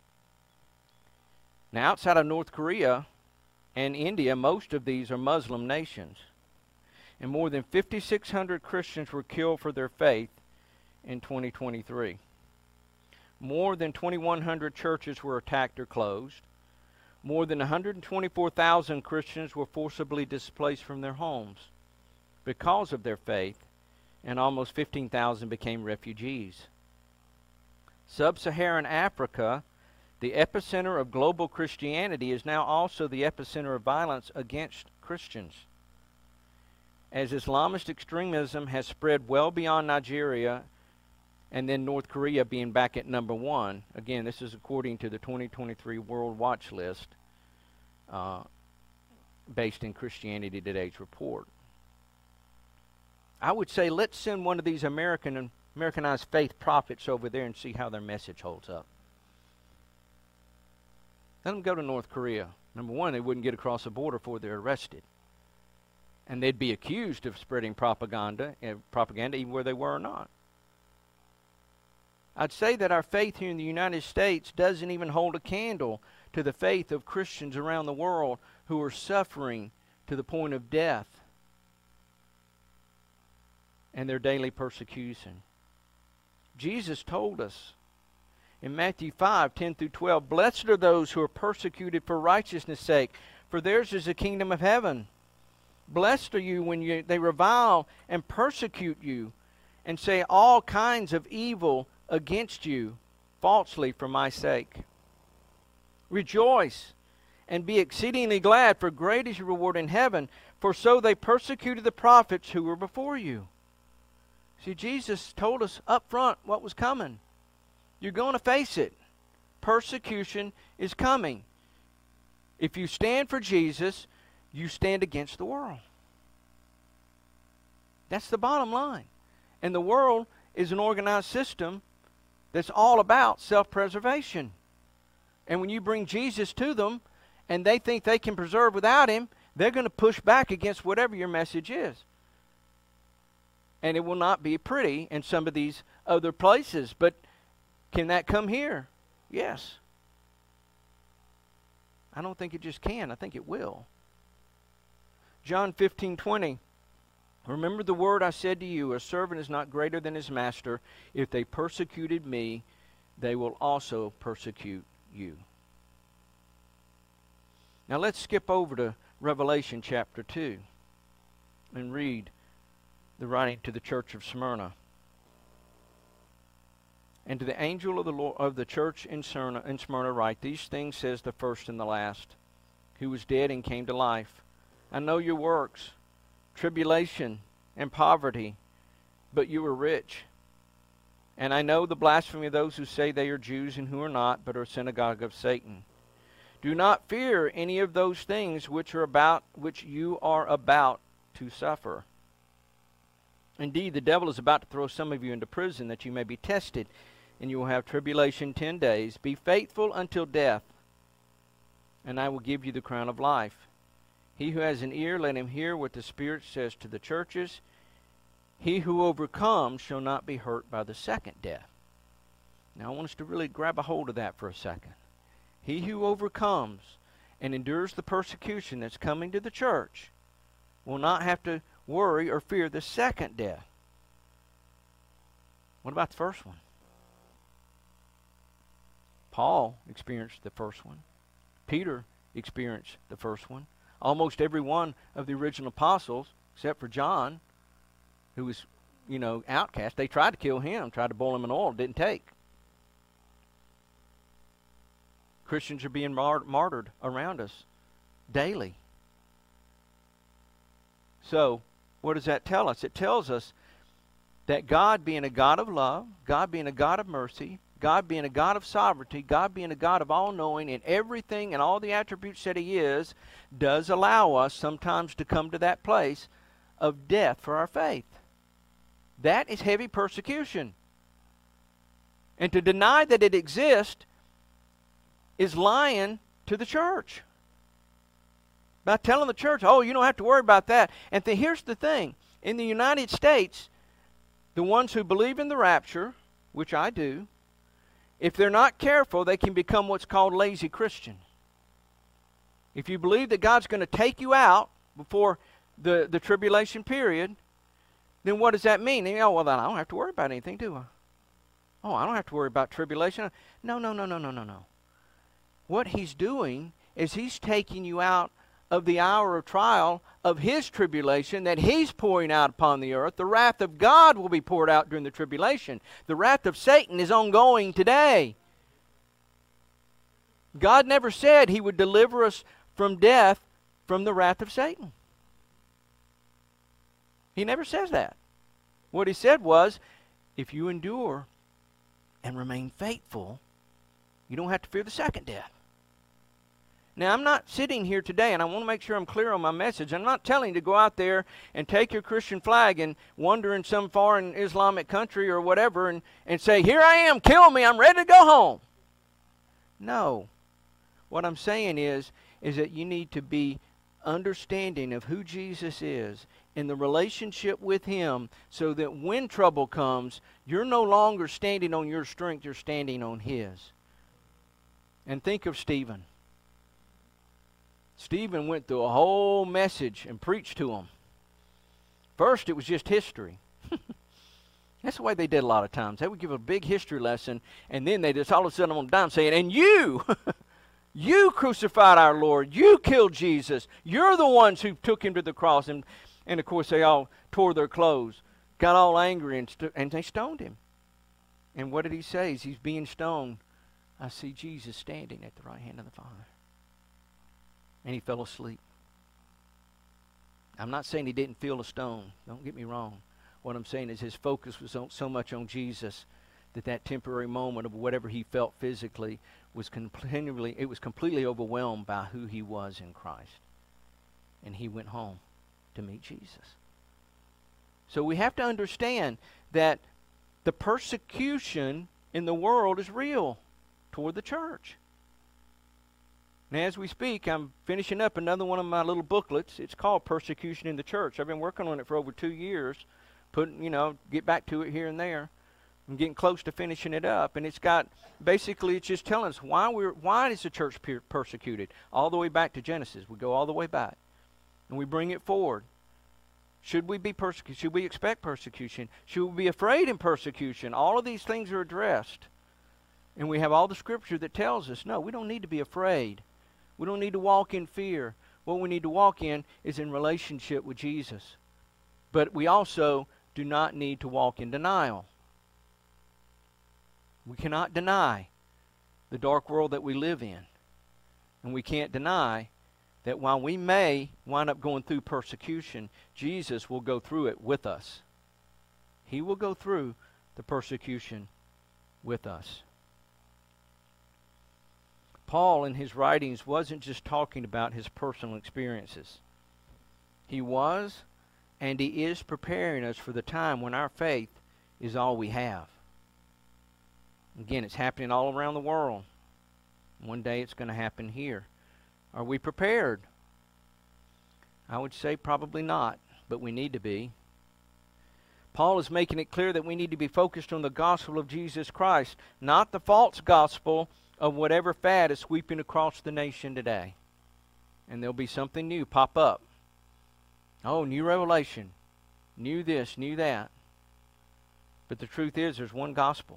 Now, outside of North Korea and India, most of these are Muslim nations. And more than fifty-six hundred Christians were killed for their faith in twenty twenty-three. More than twenty-one hundred churches were attacked or closed. More than one hundred twenty-four thousand Christians were forcibly displaced from their homes because of their faith, and almost fifteen thousand became refugees. Sub-Saharan Africa, the epicenter of global Christianity, is now also the epicenter of violence against Christians. as Islamist extremism has spread well beyond Nigeria, and then North Korea being back at number one. Again, this is according to the twenty twenty-three World Watch List, uh, based in Christianity Today's report. I would say let's send one of these American Americanized faith prophets over there and see how their message holds up. Let them go to North Korea. Number one, they wouldn't get across the border before they're arrested. And they'd be accused of spreading propaganda, uh, propaganda even where they were or not. I'd say that our faith here in the United States doesn't even hold a candle to the faith of Christians around the world who are suffering to the point of death and their daily persecution. Jesus told us in Matthew five, ten through twelve, "Blessed are those who are persecuted for righteousness' sake, for theirs is the kingdom of heaven. Blessed are you when you, they revile and persecute you and say all kinds of evil against you falsely for my sake. Rejoice and be exceedingly glad, for great is your reward in heaven, for so they persecuted the prophets who were before you." See, Jesus told us up front what was coming. You're going to face it. Persecution is coming. If you stand for Jesus, you stand against the world. That's the bottom line. And the world is an organized system that's all about self-preservation. And when you bring Jesus to them and they think they can preserve without him, they're going to push back against whatever your message is. And it will not be pretty in some of these other places. But can that come here? Yes. I don't think it just can. I think it will. John fifteen twenty. "Remember the word I said to you, a servant is not greater than his master. If they persecuted me, they will also persecute you." Now let's skip over to Revelation chapter two and read the writing to the church of Smyrna. "And to the angel of the Lord, of the church in Smyrna, in Smyrna write, these things says the first and the last, who was dead and came to life. I know your works, tribulation and poverty, but you are rich. And I know the blasphemy of those who say they are Jews and who are not, but are a synagogue of Satan. Do not fear any of those things which are about which you are about to suffer. Indeed, the devil is about to throw some of you into prison that you may be tested, and you will have tribulation ten days. Be faithful until death, and I will give you the crown of life. He who has an ear, let him hear what the Spirit says to the churches. He who overcomes shall not be hurt by the second death." Now I want us to really grab a hold of that for a second. He who overcomes and endures the persecution that's coming to the church will not have to worry or fear the second death. What about the first one? Paul experienced the first one. Peter experienced the first one. Almost every one of the original apostles, except for John, who was, you know, outcast, they tried to kill him, tried to boil him in oil, didn't take. Christians are being mart- martyred around us daily. So, what does that tell us? It tells us that God being a God of love, God being a God of mercy, God being a God of sovereignty, God being a God of all-knowing in everything and all the attributes that He is, does allow us sometimes to come to that place of death for our faith. That is heavy persecution. And to deny that it exists is lying to the church. By telling the church, oh, you don't have to worry about that. And th- here's the thing. In the United States, the ones who believe in the rapture, which I do, if they're not careful, they can become what's called lazy Christians. If you believe that God's going to take you out before the, the tribulation period, then what does that mean? And you go, well, then I don't have to worry about anything, do I? Oh, I don't have to worry about tribulation. No, no, no, no, no, no, no. What He's doing is He's taking you out of the hour of trial of His tribulation that He's pouring out upon the earth. The wrath of God will be poured out during the tribulation. The wrath of Satan is ongoing today. God never said He would deliver us from death from the wrath of Satan. He never says that. What he said was, if you endure and remain faithful, you don't have to fear the second death. Now, I'm not sitting here today, and I want to make sure I'm clear on my message. I'm not telling you to go out there and take your Christian flag and wander in some foreign Islamic country or whatever and, and say, here I am, kill me, I'm ready to go home. No. What I'm saying is, is that you need to be understanding of who Jesus is in the relationship with Him, so that when trouble comes, you're no longer standing on your strength, you're standing on His. And think of Stephen. Stephen went through a whole message and preached to them. First, it was just history. That's the way they did a lot of times. They would give a big history lesson, and then they just all of a sudden on down saying, and you, you crucified our Lord. You killed Jesus. You're the ones who took Him to the cross. And, and of course, they all tore their clothes, got all angry, and, st- and they stoned Him. And what did he say as he's being stoned? I see Jesus standing at the right hand of the Father. And he fell asleep. I'm not saying he didn't feel a stone. Don't get me wrong. What I'm saying is his focus was on, so much on Jesus that that temporary moment of whatever he felt physically was continually, it was completely overwhelmed by who he was in Christ. And he went home to meet Jesus. So we have to understand that the persecution in the world is real toward the church. And as we speak, I'm finishing up another one of my little booklets. It's called Persecution in the Church. I've been working on it for over two years, putting, you know, get back to it here and there. I'm getting close to finishing it up. And it's got, basically, it's just telling us why we're, why is the church per- persecuted? All the way back to Genesis. We go all the way back. And we bring it forward. Should we be persecuted? Should we expect persecution? Should we be afraid in persecution? All of these things are addressed. And we have all the scripture that tells us, no, we don't need to be afraid. We don't need to walk in fear. What we need to walk in is in relationship with Jesus. But we also do not need to walk in denial. We cannot deny the dark world that we live in. And we can't deny that while we may wind up going through persecution, Jesus will go through it with us. He will go through the persecution with us. Paul, in his writings, wasn't just talking about his personal experiences. He was, and he is preparing us for the time when our faith is all we have. Again, it's happening all around the world. One day it's going to happen here. Are we prepared? I would say probably not, but we need to be. Paul is making it clear that we need to be focused on the gospel of Jesus Christ, not the false gospel of whatever fad is sweeping across the nation today. And there'll be something new pop up. Oh, new revelation. New this, new that. But the truth is, there's one gospel.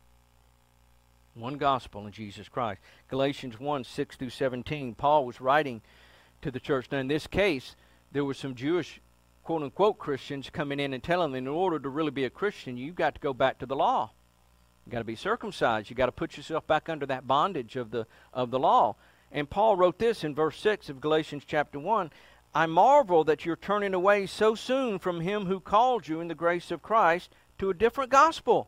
One gospel in Jesus Christ. Galatians one, six through seventeen, Paul was writing to the church. Now, in this case, there were some Jewish, quote-unquote, Christians coming in and telling them, in order to really be a Christian, you've got to go back to the law. You've got to be circumcised. You've got to put yourself back under that bondage of the of the law. And Paul wrote this in verse six of Galatians chapter one, I marvel that you're turning away so soon from him who called you in the grace of Christ to a different gospel,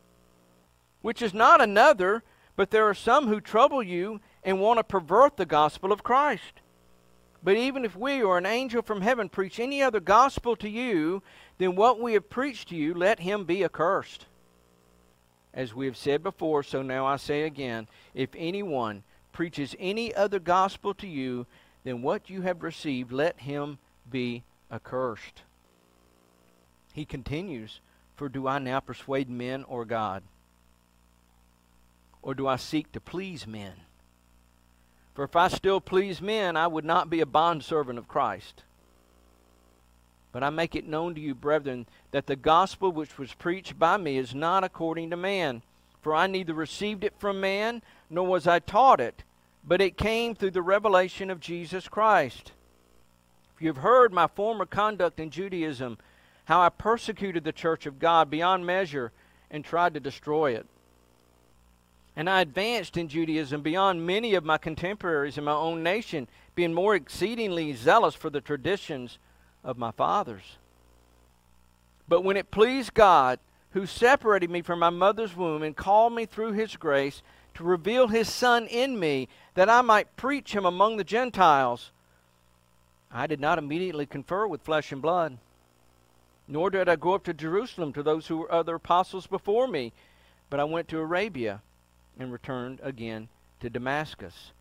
which is not another, but there are some who trouble you and want to pervert the gospel of Christ. But even if we or an angel from heaven preach any other gospel to you than what we have preached to you, let him be accursed. As we have said before, so now I say again, if anyone preaches any other gospel to you than what you have received, let him be accursed. He continues, for do I now persuade men or God? Or do I seek to please men? For if I still please men, I would not be a bondservant of Christ. But I make it known to you, brethren, that the gospel which was preached by me is not according to man. For I neither received it from man, nor was I taught it, but it came through the revelation of Jesus Christ. If you have heard my former conduct in Judaism, how I persecuted the church of God beyond measure and tried to destroy it. And I advanced in Judaism beyond many of my contemporaries in my own nation, being more exceedingly zealous for the traditions of my fathers. But when it pleased God, who separated me from my mother's womb and called me through his grace to reveal his Son in me, that I might preach him among the Gentiles, I did not immediately confer with flesh and blood, nor did I go up to Jerusalem to those who were other apostles before me, but I went to Arabia and returned again to Damascus.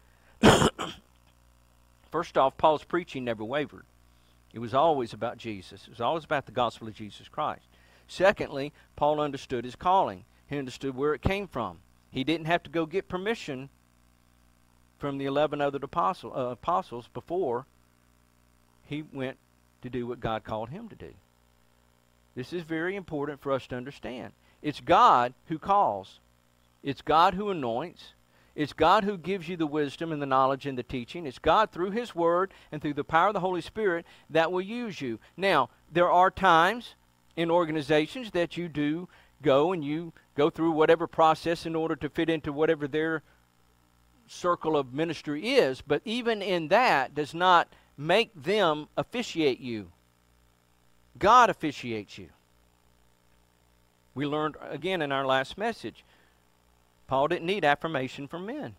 First off, Paul's preaching never wavered. It was always about Jesus. It was always about the gospel of Jesus Christ. Secondly, Paul understood his calling. He understood where it came from. He didn't have to go get permission from the eleven other apostle, uh, apostles before he went to do what God called him to do. This is very important for us to understand. It's God who calls. It's God who anoints. It's God who gives you the wisdom and the knowledge and the teaching. It's God through his word and through the power of the Holy Spirit that will use you. Now, there are times in organizations that you do go and you go through whatever process in order to fit into whatever their circle of ministry is, but even in that does not make them officiate you. God officiates you. We learned again in our last message, Paul didn't need affirmation from men.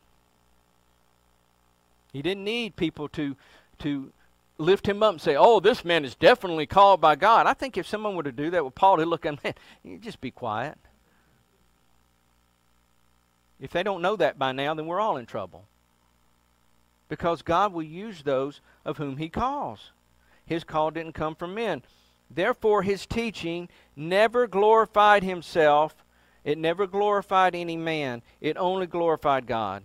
He didn't need people to, to lift him up and say, oh, this man is definitely called by God. I think if someone were to do that with Paul, they'd look at him, man, you just be quiet. If they don't know that by now, then we're all in trouble. Because God will use those of whom he calls. His call didn't come from men. Therefore, his teaching never glorified himself. It never glorified any man. It only glorified God.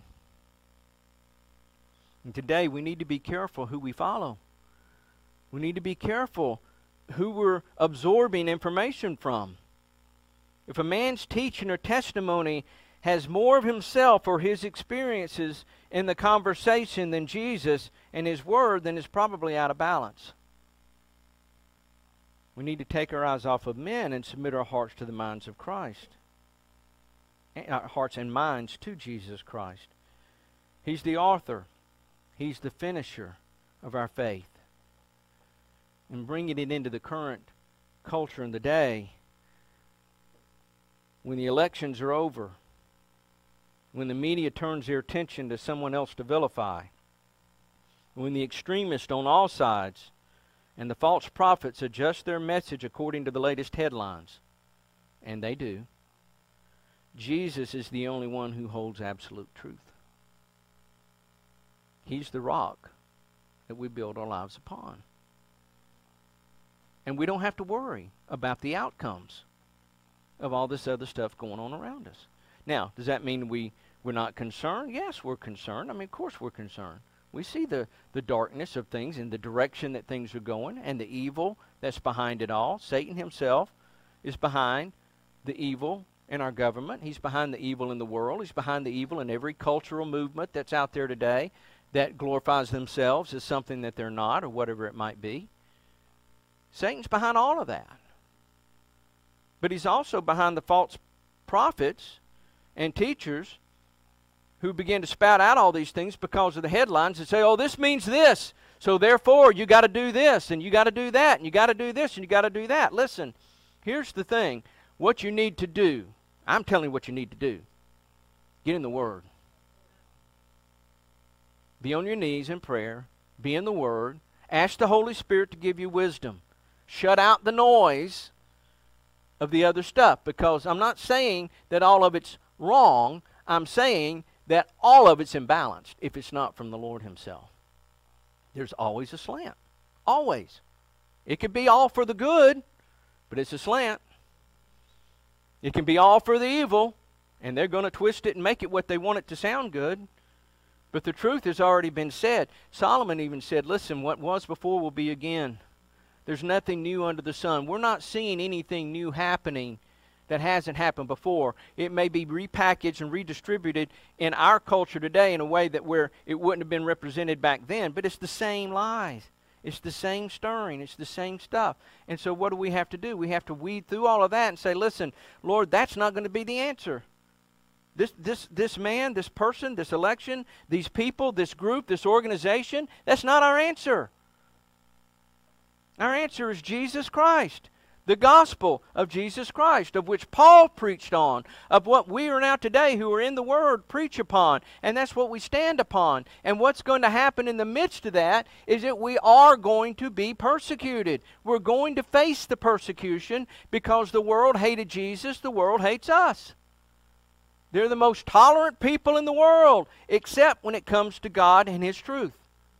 And today, we need to be careful who we follow. We need to be careful who we're absorbing information from. If a man's teaching or testimony has more of himself or his experiences in the conversation than Jesus and his word, then it's probably out of balance. We need to take our eyes off of men and submit our hearts to the minds of Christ. Our hearts and minds to Jesus Christ. He's the author. He's the finisher of our faith. And bringing it into the current culture in the day, when the elections are over, when the media turns their attention to someone else to vilify, when the extremists on all sides and the false prophets adjust their message according to the latest headlines, and they do, Jesus is the only one who holds absolute truth. He's the rock that we build our lives upon. And we don't have to worry about the outcomes of all this other stuff going on around us. Now, does that mean we, we're not concerned? Yes, we're concerned. I mean, of course we're concerned. We see the, the darkness of things and the direction that things are going and the evil that's behind it all. Satan himself is behind the evil in our government. He's behind the evil in the world. He's behind the evil in every cultural movement that's out there today that glorifies themselves as something that they're not or whatever it might be. Satan's behind all of that. But he's also behind the false prophets and teachers who begin to spout out all these things because of the headlines and say, oh, this means this, so therefore you got to do this, and you got to do that, and you got to do this, and you got to do that. Listen, here's the thing. What you need to do, I'm telling you what you need to do. Get in the Word. Be on your knees in prayer. Be in the Word. Ask the Holy Spirit to give you wisdom. Shut out the noise of the other stuff, because I'm not saying that all of it's wrong. I'm saying that all of it's imbalanced if it's not from the Lord himself. There's always a slant. Always. It could be all for the good, but it's a slant. It can be all for the evil, and they're going to twist it and make it what they want it to sound good. But the truth has already been said. Solomon even said, listen, what was before will be again. There's nothing new under the sun. We're not seeing anything new happening that hasn't happened before. It may be repackaged and redistributed in our culture today in a way that where it wouldn't have been represented back then, but it's the same lies. It's the same stirring. It's the same stuff. And so what do we have to do? We have to weed through all of that and say, listen, Lord, that's not going to be the answer. This, this, this man, this person, this election, these people, this group, this organization, that's not our answer. Our answer is Jesus Christ. The gospel of Jesus Christ, of which Paul preached on, of what we are now today who are in the Word preach upon, and that's what we stand upon. And what's going to happen in the midst of that is that we are going to be persecuted. We're going to face the persecution because the world hated Jesus, the world hates us. They're the most tolerant people in the world, except when it comes to God and His truth.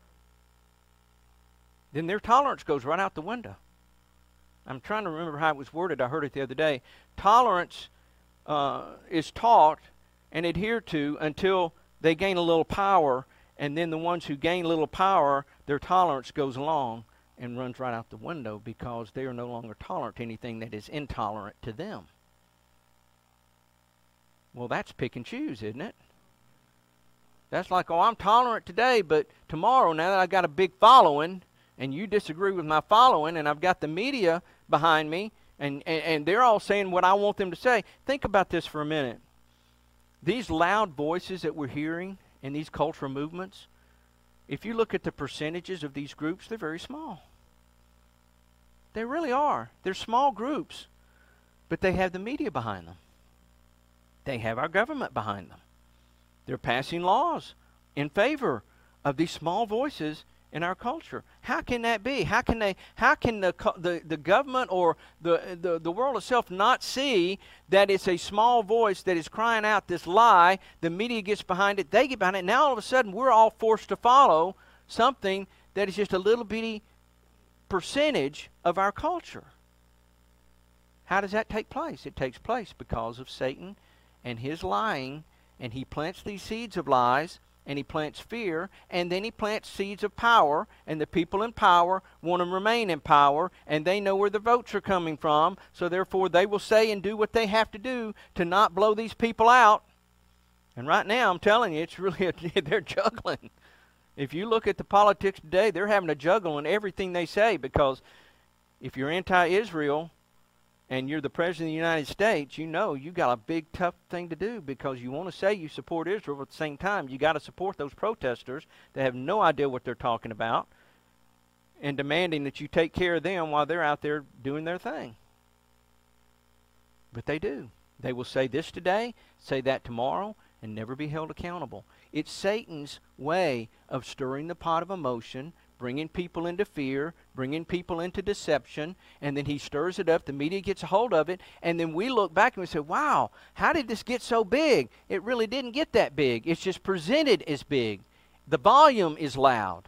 Then their tolerance goes right out the window. I'm trying to remember how it was worded. I heard it the other day. Tolerance uh, is taught and adhered to until they gain a little power, and then the ones who gain a little power, their tolerance goes along and runs right out the window because they are no longer tolerant to anything that is intolerant to them. Well, that's pick and choose, isn't it? That's like, oh, I'm tolerant today, but tomorrow, now that I've got a big following, and you disagree with my following, and I've got the media behind me, and, and, and they're all saying what I want them to say. Think about this for a minute. These loud voices that we're hearing in these cultural movements, if you look at the percentages of these groups, they're very small. They really are. They're small groups, but they have the media behind them. They have our government behind them. They're passing laws in favor of these small voices in our culture. How can that be? How can they? How can the the, the government or the, the the world itself not see that it's a small voice that is crying out this lie? The media gets behind it. They get behind it. Now all of a sudden we're all forced to follow something that is just a little bitty percentage of our culture. How does that take place? It takes place because of Satan and his lying, and he plants these seeds of lies. And he plants fear, and then he plants seeds of power, and the people in power want to remain in power, and they know where the votes are coming from, so therefore they will say and do what they have to do to not blow these people out. And right now, I'm telling you, it's really, a, they're juggling. If you look at the politics today, they're having to juggle on everything they say, because if you're anti-Israel, and you're the President of the United States, you know you got a big, tough thing to do because you want to say you support Israel, but at the same time, you got to support those protesters that have no idea what they're talking about and demanding that you take care of them while they're out there doing their thing. But they do. They will say this today, say that tomorrow, and never be held accountable. It's Satan's way of stirring the pot of emotion, bringing people into fear, bringing people into deception, and then he stirs it up, the media gets a hold of it, and then we look back and we say, wow, how did this get so big? It really didn't get that big. It's just presented as big. The volume is loud.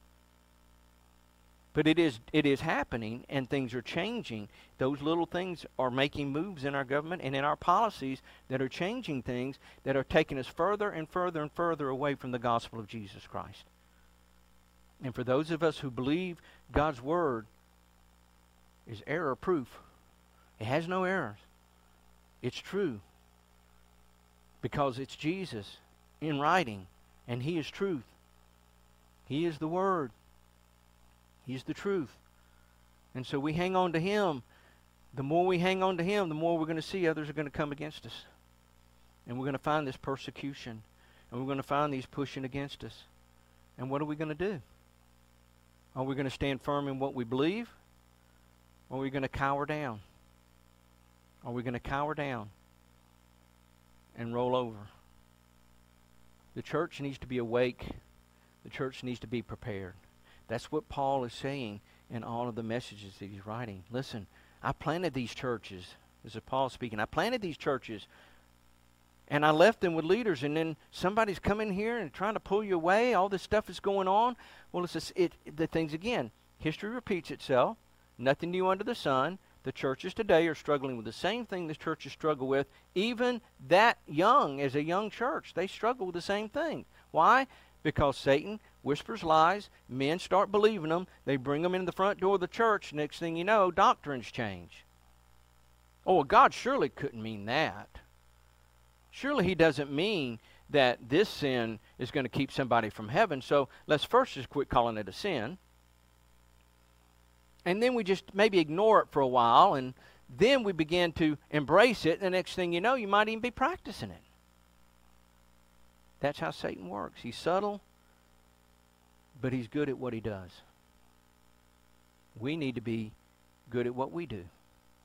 But it is it is happening, and things are changing. Those little things are making moves in our government and in our policies that are changing things that are taking us further and further and further away from the gospel of Jesus Christ. And for those of us who believe God's Word is error-proof, it has no errors. It's true because it's Jesus in writing, and He is truth. He is the Word. He's the truth. And so we hang on to Him. The more we hang on to Him, the more we're going to see others are going to come against us. And we're going to find this persecution, and we're going to find these pushing against us. And what are we going to do? Are we going to stand firm in what we believe? Or are we going to cower down? Are we going to cower down and roll over? The church needs to be awake. The church needs to be prepared. That's what Paul is saying in all of the messages that he's writing. Listen, I planted these churches. This is Paul speaking. I planted these churches. And I left them with leaders, and then somebody's coming here and trying to pull you away. All this stuff is going on. Well, it's just, it, the things again. History repeats itself. Nothing new under the sun. The churches today are struggling with the same thing the churches struggle with. Even that young, as a young church, they struggle with the same thing. Why? Because Satan whispers lies. Men start believing them. They bring them in the front door of the church. Next thing you know, doctrines change. Oh, well, God surely couldn't mean that. Surely He doesn't mean that this sin is going to keep somebody from heaven. So let's first just quit calling it a sin. And then we just maybe ignore it for a while, and then we begin to embrace it. And the next thing you know, you might even be practicing it. That's how Satan works. He's subtle, but he's good at what he does. We need to be good at what we do.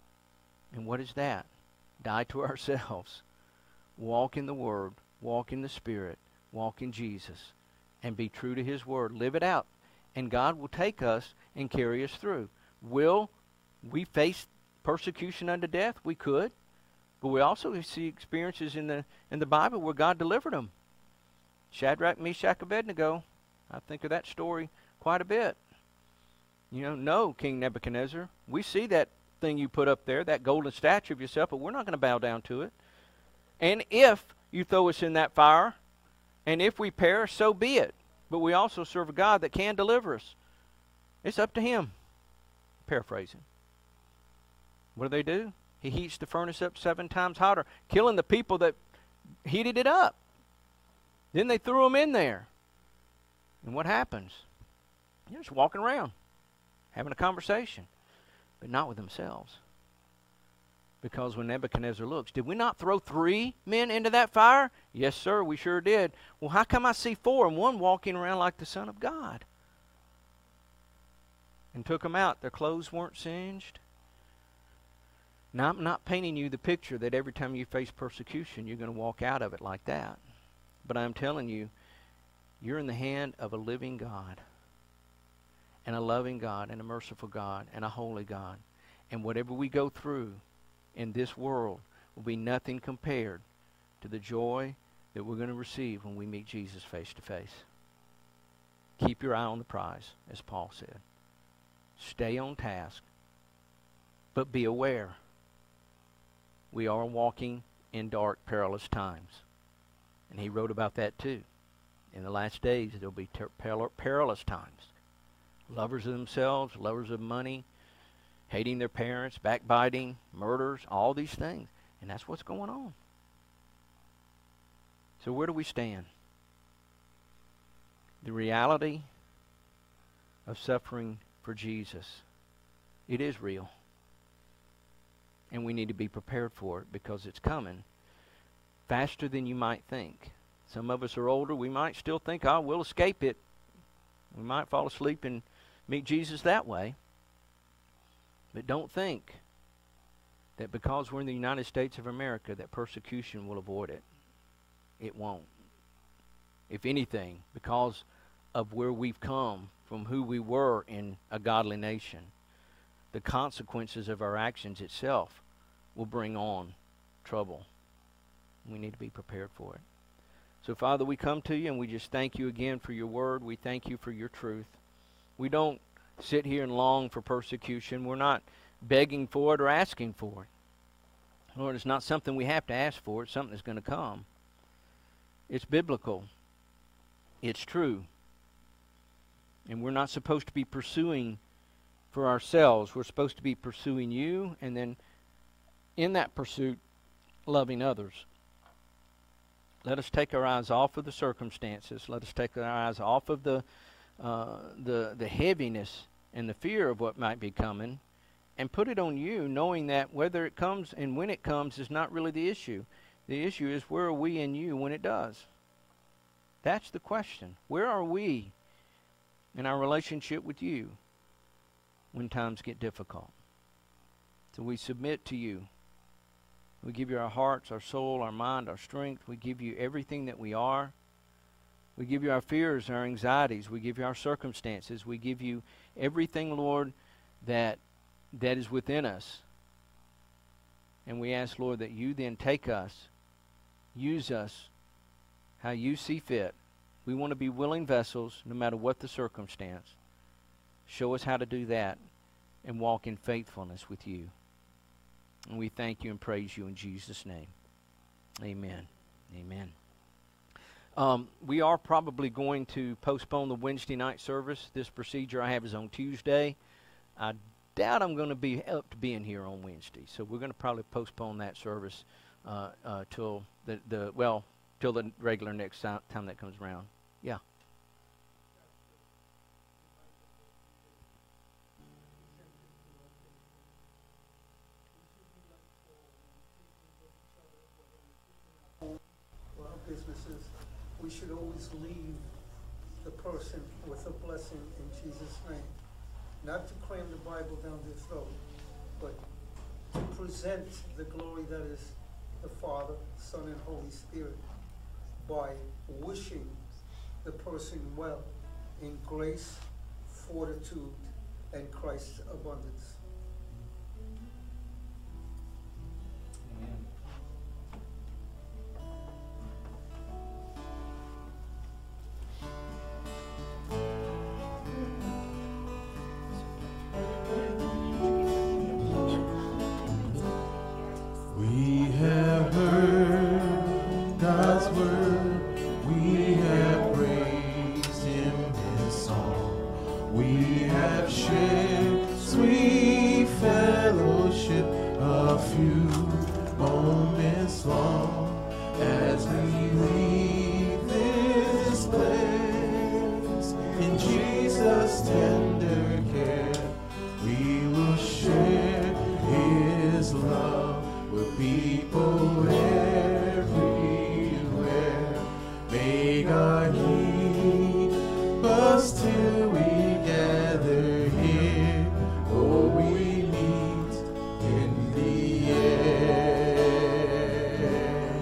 And what is that? Die to ourselves. Walk in the Word. Walk in the Spirit. Walk in Jesus. And be true to His Word. Live it out. And God will take us and carry us through. Will we face persecution unto death? We could. But we also see experiences in the in the Bible where God delivered them. Shadrach, Meshach, Abednego. I think of that story quite a bit. You know, no, King Nebuchadnezzar, we see that thing you put up there, that golden statue of yourself, but we're not going to bow down to it. And if you throw us in that fire, and if we perish, so be it. But we also serve a God that can deliver us. It's up to Him. Paraphrasing. What do they do? He heats the furnace up seven times hotter, killing the people that heated it up. Then they threw them in there. And what happens? They're just walking around, having a conversation, but not with themselves. Because when Nebuchadnezzar looks, did we not throw three men into that fire? Yes, sir, we sure did. Well, how come I see four and one walking around like the Son of God? And took them out. Their clothes weren't singed. Now, I'm not painting you the picture that every time you face persecution, you're going to walk out of it like that. But I'm telling you, you're in the hand of a living God, and a loving God, and a merciful God, and a holy God. And whatever we go through in this world will be nothing compared to the joy that we're going to receive when we meet Jesus face to face. Keep your eye on the prize, as Paul said. Stay on task, but be aware. We are walking in dark, perilous times. And he wrote about that too. In the last days, there will be ter- peril- perilous times. Lovers of themselves, lovers of money, hating their parents, backbiting, murders, all these things. And that's what's going on. So where do we stand? The reality of suffering for Jesus, it is real. And we need to be prepared for it because it's coming faster than you might think. Some of us are older. We might still think, oh, we'll escape it. We might fall asleep and meet Jesus that way. But don't think that because we're in the United States of America that persecution will avoid it. It won't. If anything, because of where we've come from who we were in a godly nation, the consequences of our actions itself will bring on trouble. We need to be prepared for it. So, Father, we come to you and we just thank you again for your word. We thank you for your truth. We don't sit here and long for persecution. We're not begging for it or asking for it. Lord, it's not something we have to ask for. It's something that's going to come. It's biblical. It's true. And we're not supposed to be pursuing for ourselves. We're supposed to be pursuing you, and then in that pursuit, loving others. Let us take our eyes off of the circumstances. Let us take our eyes off of the uh, the the heaviness and the fear of what might be coming, and put it on you, knowing that whether it comes and when it comes is not really the issue. The issue is, where are we in you when it does? That's the question. Where are we in our relationship with you when times get difficult? So we submit to you. We give you our hearts, our soul, our mind, our strength. We give you everything that we are. We give you our fears, our anxieties. We give you our circumstances. We give you everything, Lord, that that is within us. And we ask, Lord, that you then take us, use us how you see fit. We want to be willing vessels no matter what the circumstance. Show us how to do that and walk in faithfulness with you. And we thank you and praise you in Jesus' name. Amen. Amen. Um, we are probably going to postpone the Wednesday night service. This procedure I have is on Tuesday. I doubt I'm going to be up to being here on Wednesday, so we're going to probably postpone that service uh, uh, till the, the well till the regular next time that comes around. Yeah. Businesses, we should always leave the person with a blessing in Jesus' name. Not to cram the Bible down their throat, but to present the glory that is the Father, Son, and Holy Spirit by wishing the person well in grace, fortitude, and Christ's abundance. We have heard God's word. We have praised Him in song. We have shared sweet fellowship a few moments long as we leave this place. In Jesus' tender care, we will share His love with people everywhere. May God keep us till we gather here, or we meet in the air.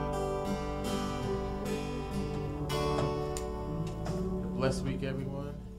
Blessed week, everyone.